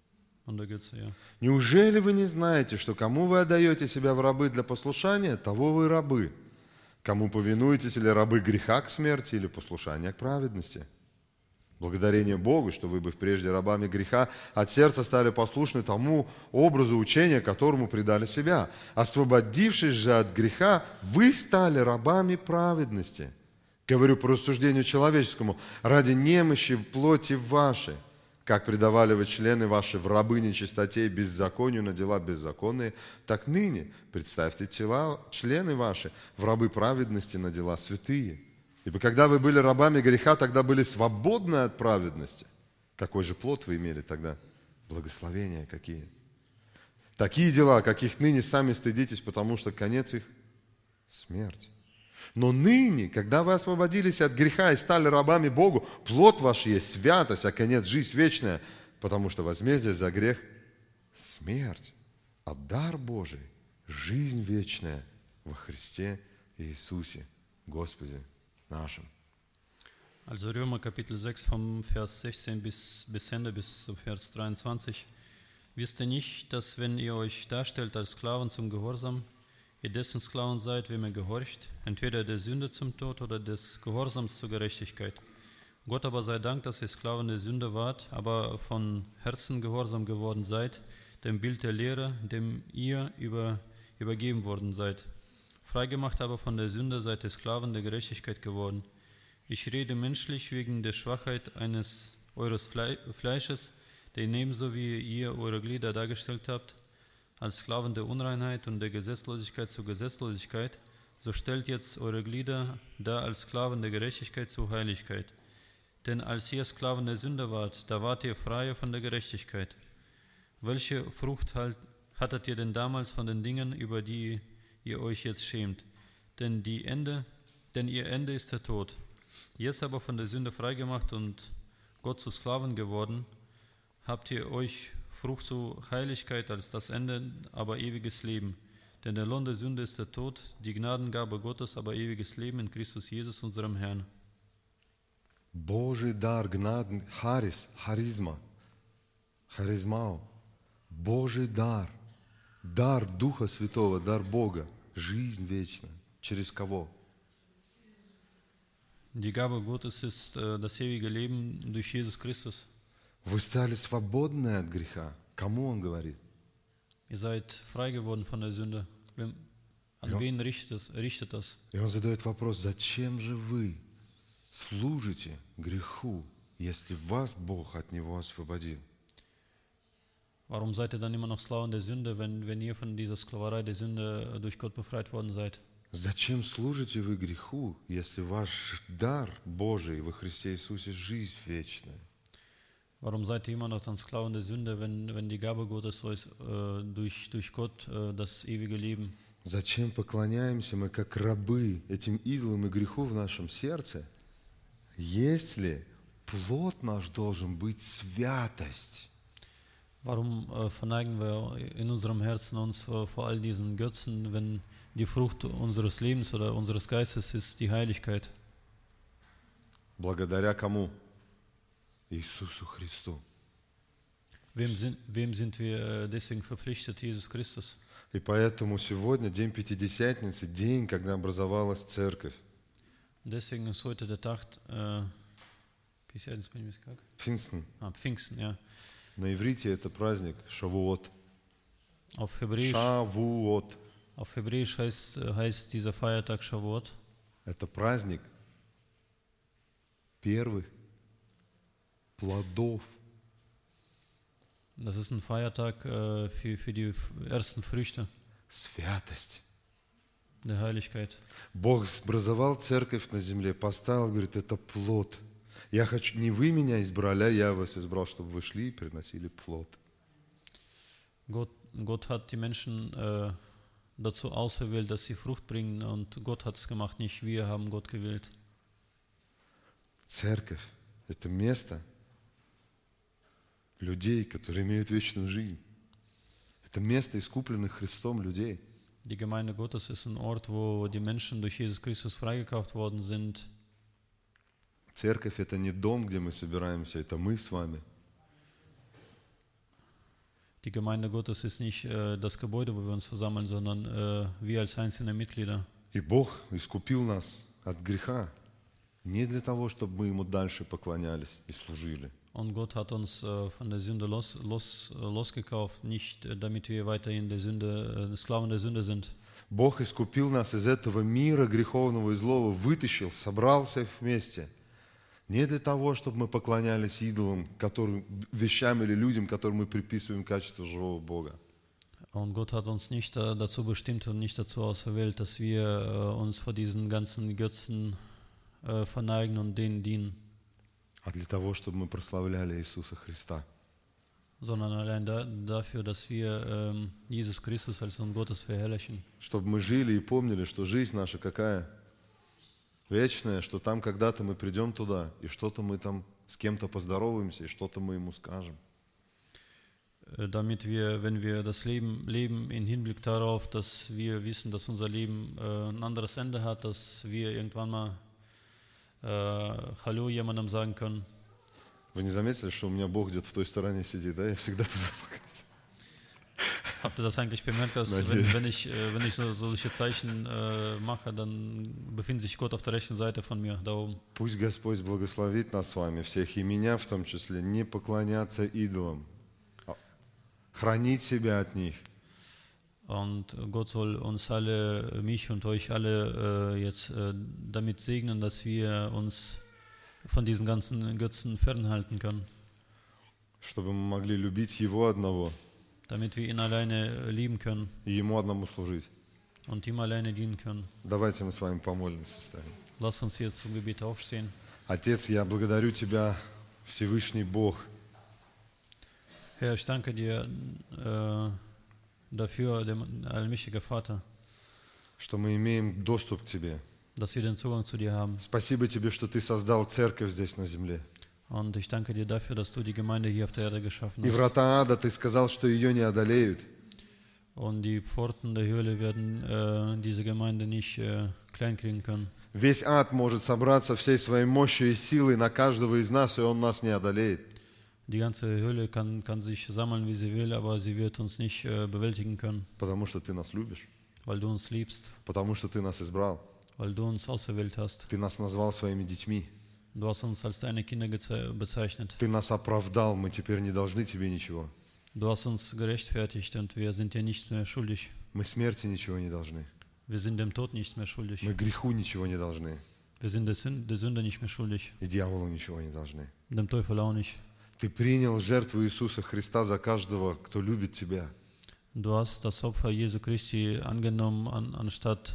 Ja. Неужели вы не знаете, что кому вы отдаете себя в рабы для послушания, того вы рабы? Кому повинуетесь, или рабы греха к смерти, или послушания к праведности? Благодарение Богу, что вы, быв прежде рабами греха, от сердца стали послушны тому образу учения, которому предали себя. Освободившись же от греха, вы стали рабами праведности. Говорю по рассуждению человеческому, ради немощи в плоти вашей. Как предавали вы члены ваши в рабы нечистоте и беззаконию на дела беззаконные, так ныне представьте члены ваши в рабы праведности на дела святые. Ибо когда вы были рабами греха, тогда были свободны от праведности. Какой же плод вы имели тогда? Благословения какие? Такие дела, каких ныне сами стыдитесь, потому что конец их – смерть. Но ныне, когда вы освободились от греха и стали рабами Богу, плод ваш есть святость, а конец – жизнь вечная, потому что возмездие за грех – смерть, а дар Божий – жизнь вечная во Христе Иисусе, Господе нашим. Also Römer Kapitel 6 vom Vers 16 bis Ende, bis zum Vers 23. Wisst ihr nicht, dass wenn ihr euch darstellt als Sklaven zum Gehorsam, ihr dessen Sklaven seid, wem ihr gehorcht, entweder der Sünde zum Tod oder des Gehorsams zur Gerechtigkeit. Gott aber sei Dank, dass ihr Sklaven der Sünde wart, aber von Herzen gehorsam geworden seid, dem Bild der Lehre, dem ihr übergeben worden seid. Freigemacht aber von der Sünde seid ihr Sklaven der Gerechtigkeit geworden. Ich rede menschlich wegen der Schwachheit eures Fleisches, denn ebenso wie ihr eure Glieder dargestellt habt, als Sklaven der Unreinheit und der Gesetzlosigkeit zur Gesetzlosigkeit, so stellt jetzt eure Glieder dar als Sklaven der Gerechtigkeit zur Heiligkeit. Denn als ihr Sklaven der Sünde wart, da wart ihr Freie von der Gerechtigkeit. Welche Frucht hattet ihr denn damals von den Dingen, über die ihr euch jetzt schämt? Denn ihr Ende ist der Tod. Jetzt aber von der Sünde freigemacht und Gott zu Sklaven geworden, habt ihr euch Frucht zur Heiligkeit als das Ende, aber ewiges Leben. Denn der Lohn der Sünde ist der Tod, die Gnadengabe Gottes, aber ewiges Leben in Christus Jesus, unserem Herrn. Божий дар, гнадный, харизмао, Божий дар, дар Духа Святого, дар Бога, жизнь вечная. Через кого? Die Gabe Gottes ist das ewige Leben durch Jesus Christus. Вы стали свободны от греха. Кому он говорит? Ihr seid frei geworden von der Sünde. An wen richtet das? И он задает вопрос, зачем же вы служите греху, если вас Бог от него освободил? Warum seid ihr dann immer noch Sklaven der Sünde, wenn ihr von dieser Sklaverei der Sünde durch Gott befreit worden seid? Зачем служите вы греху, если ваш дар Божий во Христе Иисусе жизнь вечная? Warum seid ihr immer noch dann Sklaven der Sünde, wenn die Gabe Gottes ist durch Gott das ewige Leben? Зачем поклоняемся мы как рабы этим идолам и греху в нашем сердце, если плод наш должен быть святость? Warum verneigen wir in unserem Herzen uns vor all diesen Götzen, wenn die Frucht unseres Lebens oder unseres Geistes ist die Heiligkeit? Благодаря кому? Иисусу Христу. Wem sind wir deswegen verpflichtet? Jesus Christus. И поэтому сегодня день Пятидесятницы, день, когда образовалась церковь. Deswegen ist heute der Tag, Пфинстен. Pfingsten, ja. На иврите это праздник Шавуот. Auf Hebräisch Шавуот. heißt dieser Feiertag Shavuot. Это праздник первых плодов. Das ist ein Feiertag für die ersten Früchte Святость. der Heiligkeit. Бог образовал церковь на земле, поставил, говорит, это плод. Я хочу, не вы меня избрали, а я вас избрал, чтобы вы шли и приносили плод. Gott hat die Menschen dazu auserwählt, dass sie Frucht bringen, und Gott hat es gemacht, nicht wir haben Gott gewählt. Церковь – это место людей, которые имеют вечную жизнь. Это место искупленных Христом людей. Die Gemeinde Gottes ist ein Ort, wo die Menschen durch Jesus Christus freigekauft worden sind. Церковь – это не дом, где мы собираемся, это мы с вами. Die Gemeinde Gottes ist nicht das Gebäude, wo wir uns versammeln, sondern wir als einzelne Mitglieder. И Бог искупил нас от греха не для того, чтобы мы Ему дальше поклонялись и служили. Und Gott hat uns von der Sünde losgekauft, nicht damit wir weiterhin der Sünde, Sklaven der Sünde sind. Бог искупил нас из этого мира греховного и злого, вытащил, собрал всех вместе. Не для того, чтобы мы поклонялись идолам, вещам или людям, которым мы приписываем качество живого Бога. Und Gott hat uns nicht dazu bestimmt und nicht dazu auserwählt, dass wir uns vor diesen ganzen Götzen verneigen und denen dienen. А для того, чтобы мы прославляли Иисуса Христа. Sondern allein dafür, dass wir Jesus Christus als Sohn Gottes verherrlichen. Чтобы мы жили и помнили, что жизнь наша какая? Вечная, что там когда-то мы придем туда, и что-то мы там с кем-то поздороваемся, и что-то мы ему скажем. Damit wir, wenn wir das Leben leben, im Hinblick darauf, dass wir wissen, dass unser Leben ein anderes Ende hat, dass wir irgendwann mal Hallo jemandem sagen können. Вы не заметили, что у меня Бог где-то в той стороне сидит, да? Я всегда туда показываю. Habt ihr das eigentlich bemerkt, dass wenn ich solche Zeichen mache, dann befindet sich Gott auf der rechten Seite von mir, da oben. Пусть Господь благословит нас с вами, всех и меня в том числе, не поклоняться идолам, хранить себя от них. Und Gott soll uns alle, mich und euch alle jetzt damit segnen, dass wir uns von diesen ganzen Götzen fernhalten können. Чтобы мы могли любить Его одного. Damit wir ihn alleine lieben können. И Ему одному служить. Und ihm alleine dienen können. Давайте мы с вами помолимся. Lass uns jetzt zum Gebet aufstehen. Отец, я благодарю Тебя, Всевышний Бог. Herr, ich danke dir dafür, der allmächtige Vater, что мы имеем доступ к Тебе. Dass wir den Zugang zu dir haben. Спасибо Тебе, что Ты создал церковь здесь на земле. Und ich danke dir dafür, dass du die Gemeinde hier auf der Erde geschaffen И hast. врата ада, Ты сказал, что ее не одолеют. Und die Pforten der Hölle werden diese Gemeinde nicht kleinkriegen können. Весь ад может собраться всей своей мощью и силой на каждого из нас, и он нас не одолеет. Die ganze Hölle kann sich sammeln, wie sie will, aber sie wird uns nicht bewältigen können. Потому что Ты нас любишь. Weil du uns liebst. Потому что Ты нас избрал. Weil du uns auserwählt hast. Ты нас назвал своими детьми. Du hast uns als deine Kinder bezeichnet. Ты нас оправдал, мы теперь не должны Тебе ничего. Du hast uns gerechtfertigt und wir sind dir nicht mehr schuldig. Мы смерти ничего не должны. Wir sind dem Tod nicht mehr schuldig. Мы греху ничего не должны. Wir sind der Sünde nicht mehr schuldig. И дьяволу ничего не должны. Dem Teufel auch nicht. Ты принял жертву Иисуса Христа за каждого, кто любит Тебя. Du hast das Opfer Jesu Christi angenommen, anstatt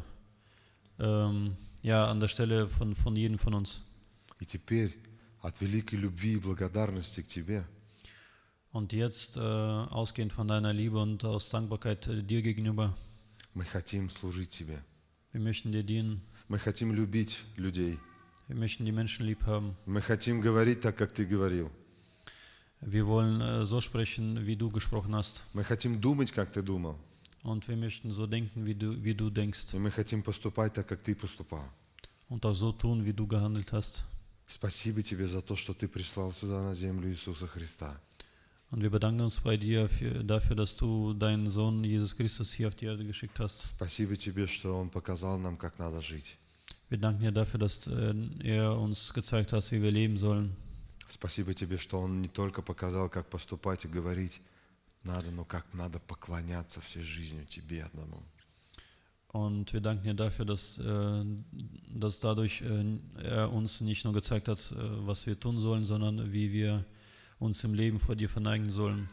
an der Stelle von jedem von uns. И теперь от великой любви и благодарности к Тебе Und jetzt, ausgehend von deiner Liebe und aus Dankbarkeit dir gegenüber, мы хотим служить Тебе. wir möchten dir dienen. Мы хотим любить людей. Wir möchten die Menschen lieb haben. Мы хотим говорить так, как Ты говорил. Wir wollen so sprechen, wie du gesprochen hast. Мы хотим думать, как Ты думал. Und wir möchten so denken, wie du denkst. И мы хотим поступать так, как Ты поступал. Und auch so tun, wie du gehandelt hast. Спасибо Тебе за то, что Ты прислал сюда на землю Иисуса Христа. Und wir bedanken uns bei dir dafür, dass du deinen Sohn Jesus Christus hier auf die Erde geschickt hast. Спасибо тебе, что Он показал нам, как надо жить. Wir danken dir dafür, dass er uns gezeigt hat, wie wir leben sollen. Спасибо тебе, что Он не только показал, как поступать и говорить надо, но как надо поклоняться всей жизнью тебе одному. Und wir danken dir dafür, dass dadurch er uns nicht nur gezeigt hat, was wir tun sollen, sondern wie wir uns im Leben vor dir verneigen sollen.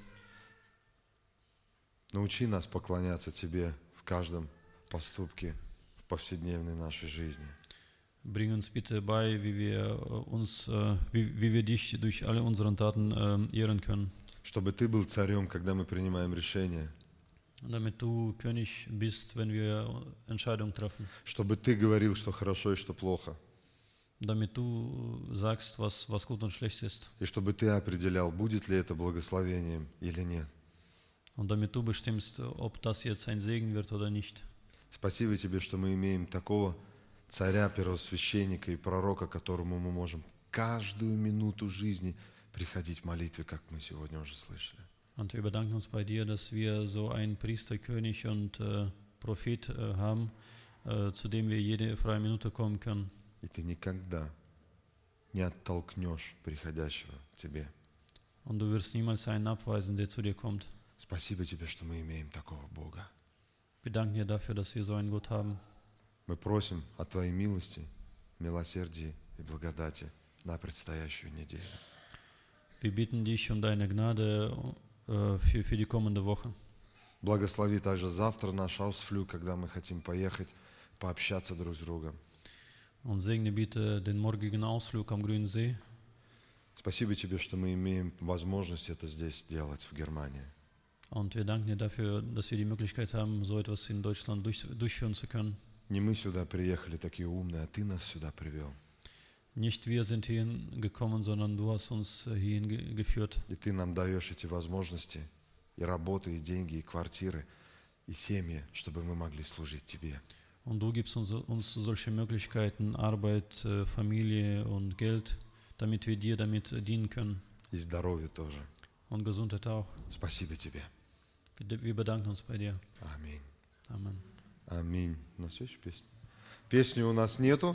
Научи нас поклоняться тебе в каждом поступке в повседневной нашей жизни. Bring uns bitte bei, wie wir dich durch alle unsere Taten ehren können. Чтобы ты был царем, когда мы принимаем решения. Damit du König bist, wenn wir Entscheidungen treffen. Чтобы ты говорил, что хорошо и что плохо. Damit du sagst, was gut und schlecht ist. И чтобы ты определял, будет ли это благословением или нет. Und damit du bestimmst, ob das jetzt ein Segen wird oder nicht. Спасибо тебе, что мы имеем такого царя, первосвященника и пророка, которому мы можем каждую минуту жизни приходить в молитве, как мы сегодня уже слышали. Und wir bedanken uns bei dir, dass wir so einen Priester, König und Prophet haben, zu dem wir jede freie Minute kommen können. И ты никогда не оттолкнешь приходящего к тебе. Und du wirst niemals einen abweisen, der zu dir kommt. Спасибо тебе, что мы имеем такого Бога. Wir danken dir dafür, dass wir so einen Gott haben. Мы просим о Твоей милости, милосердии и благодати на предстоящую неделю. Wir bitten dich um deine Gnade für die kommende Woche. Благослови также завтра наш Ausflug, когда мы хотим поехать, пообщаться друг с другом. Und segne bitte den morgigen Ausflug am Grünen See. Спасибо тебе, что мы имеем возможность это здесь делать, в Германии. Und wir danken dir dafür, dass wir die Möglichkeit haben, so etwas in Deutschland durchführen zu können. Не мы сюда приехали такие умные, а ты нас сюда привел. Nicht wir sind hierhin gekommen, sondern du hast uns hierhin geführt. И ты нам даешь эти возможности, и работы, и деньги, и квартиры, и семьи, чтобы мы могли служить тебе. Und du gibst uns solche Möglichkeiten, Arbeit, Familie und Geld, damit wir dir damit dienen können. И здоровье тоже. Und Gesundheit auch. Спасибо тебе. Wir bedanken uns bei dir. Аминь. Amen. Аминь. У нас есть песня? Песни у нас нету.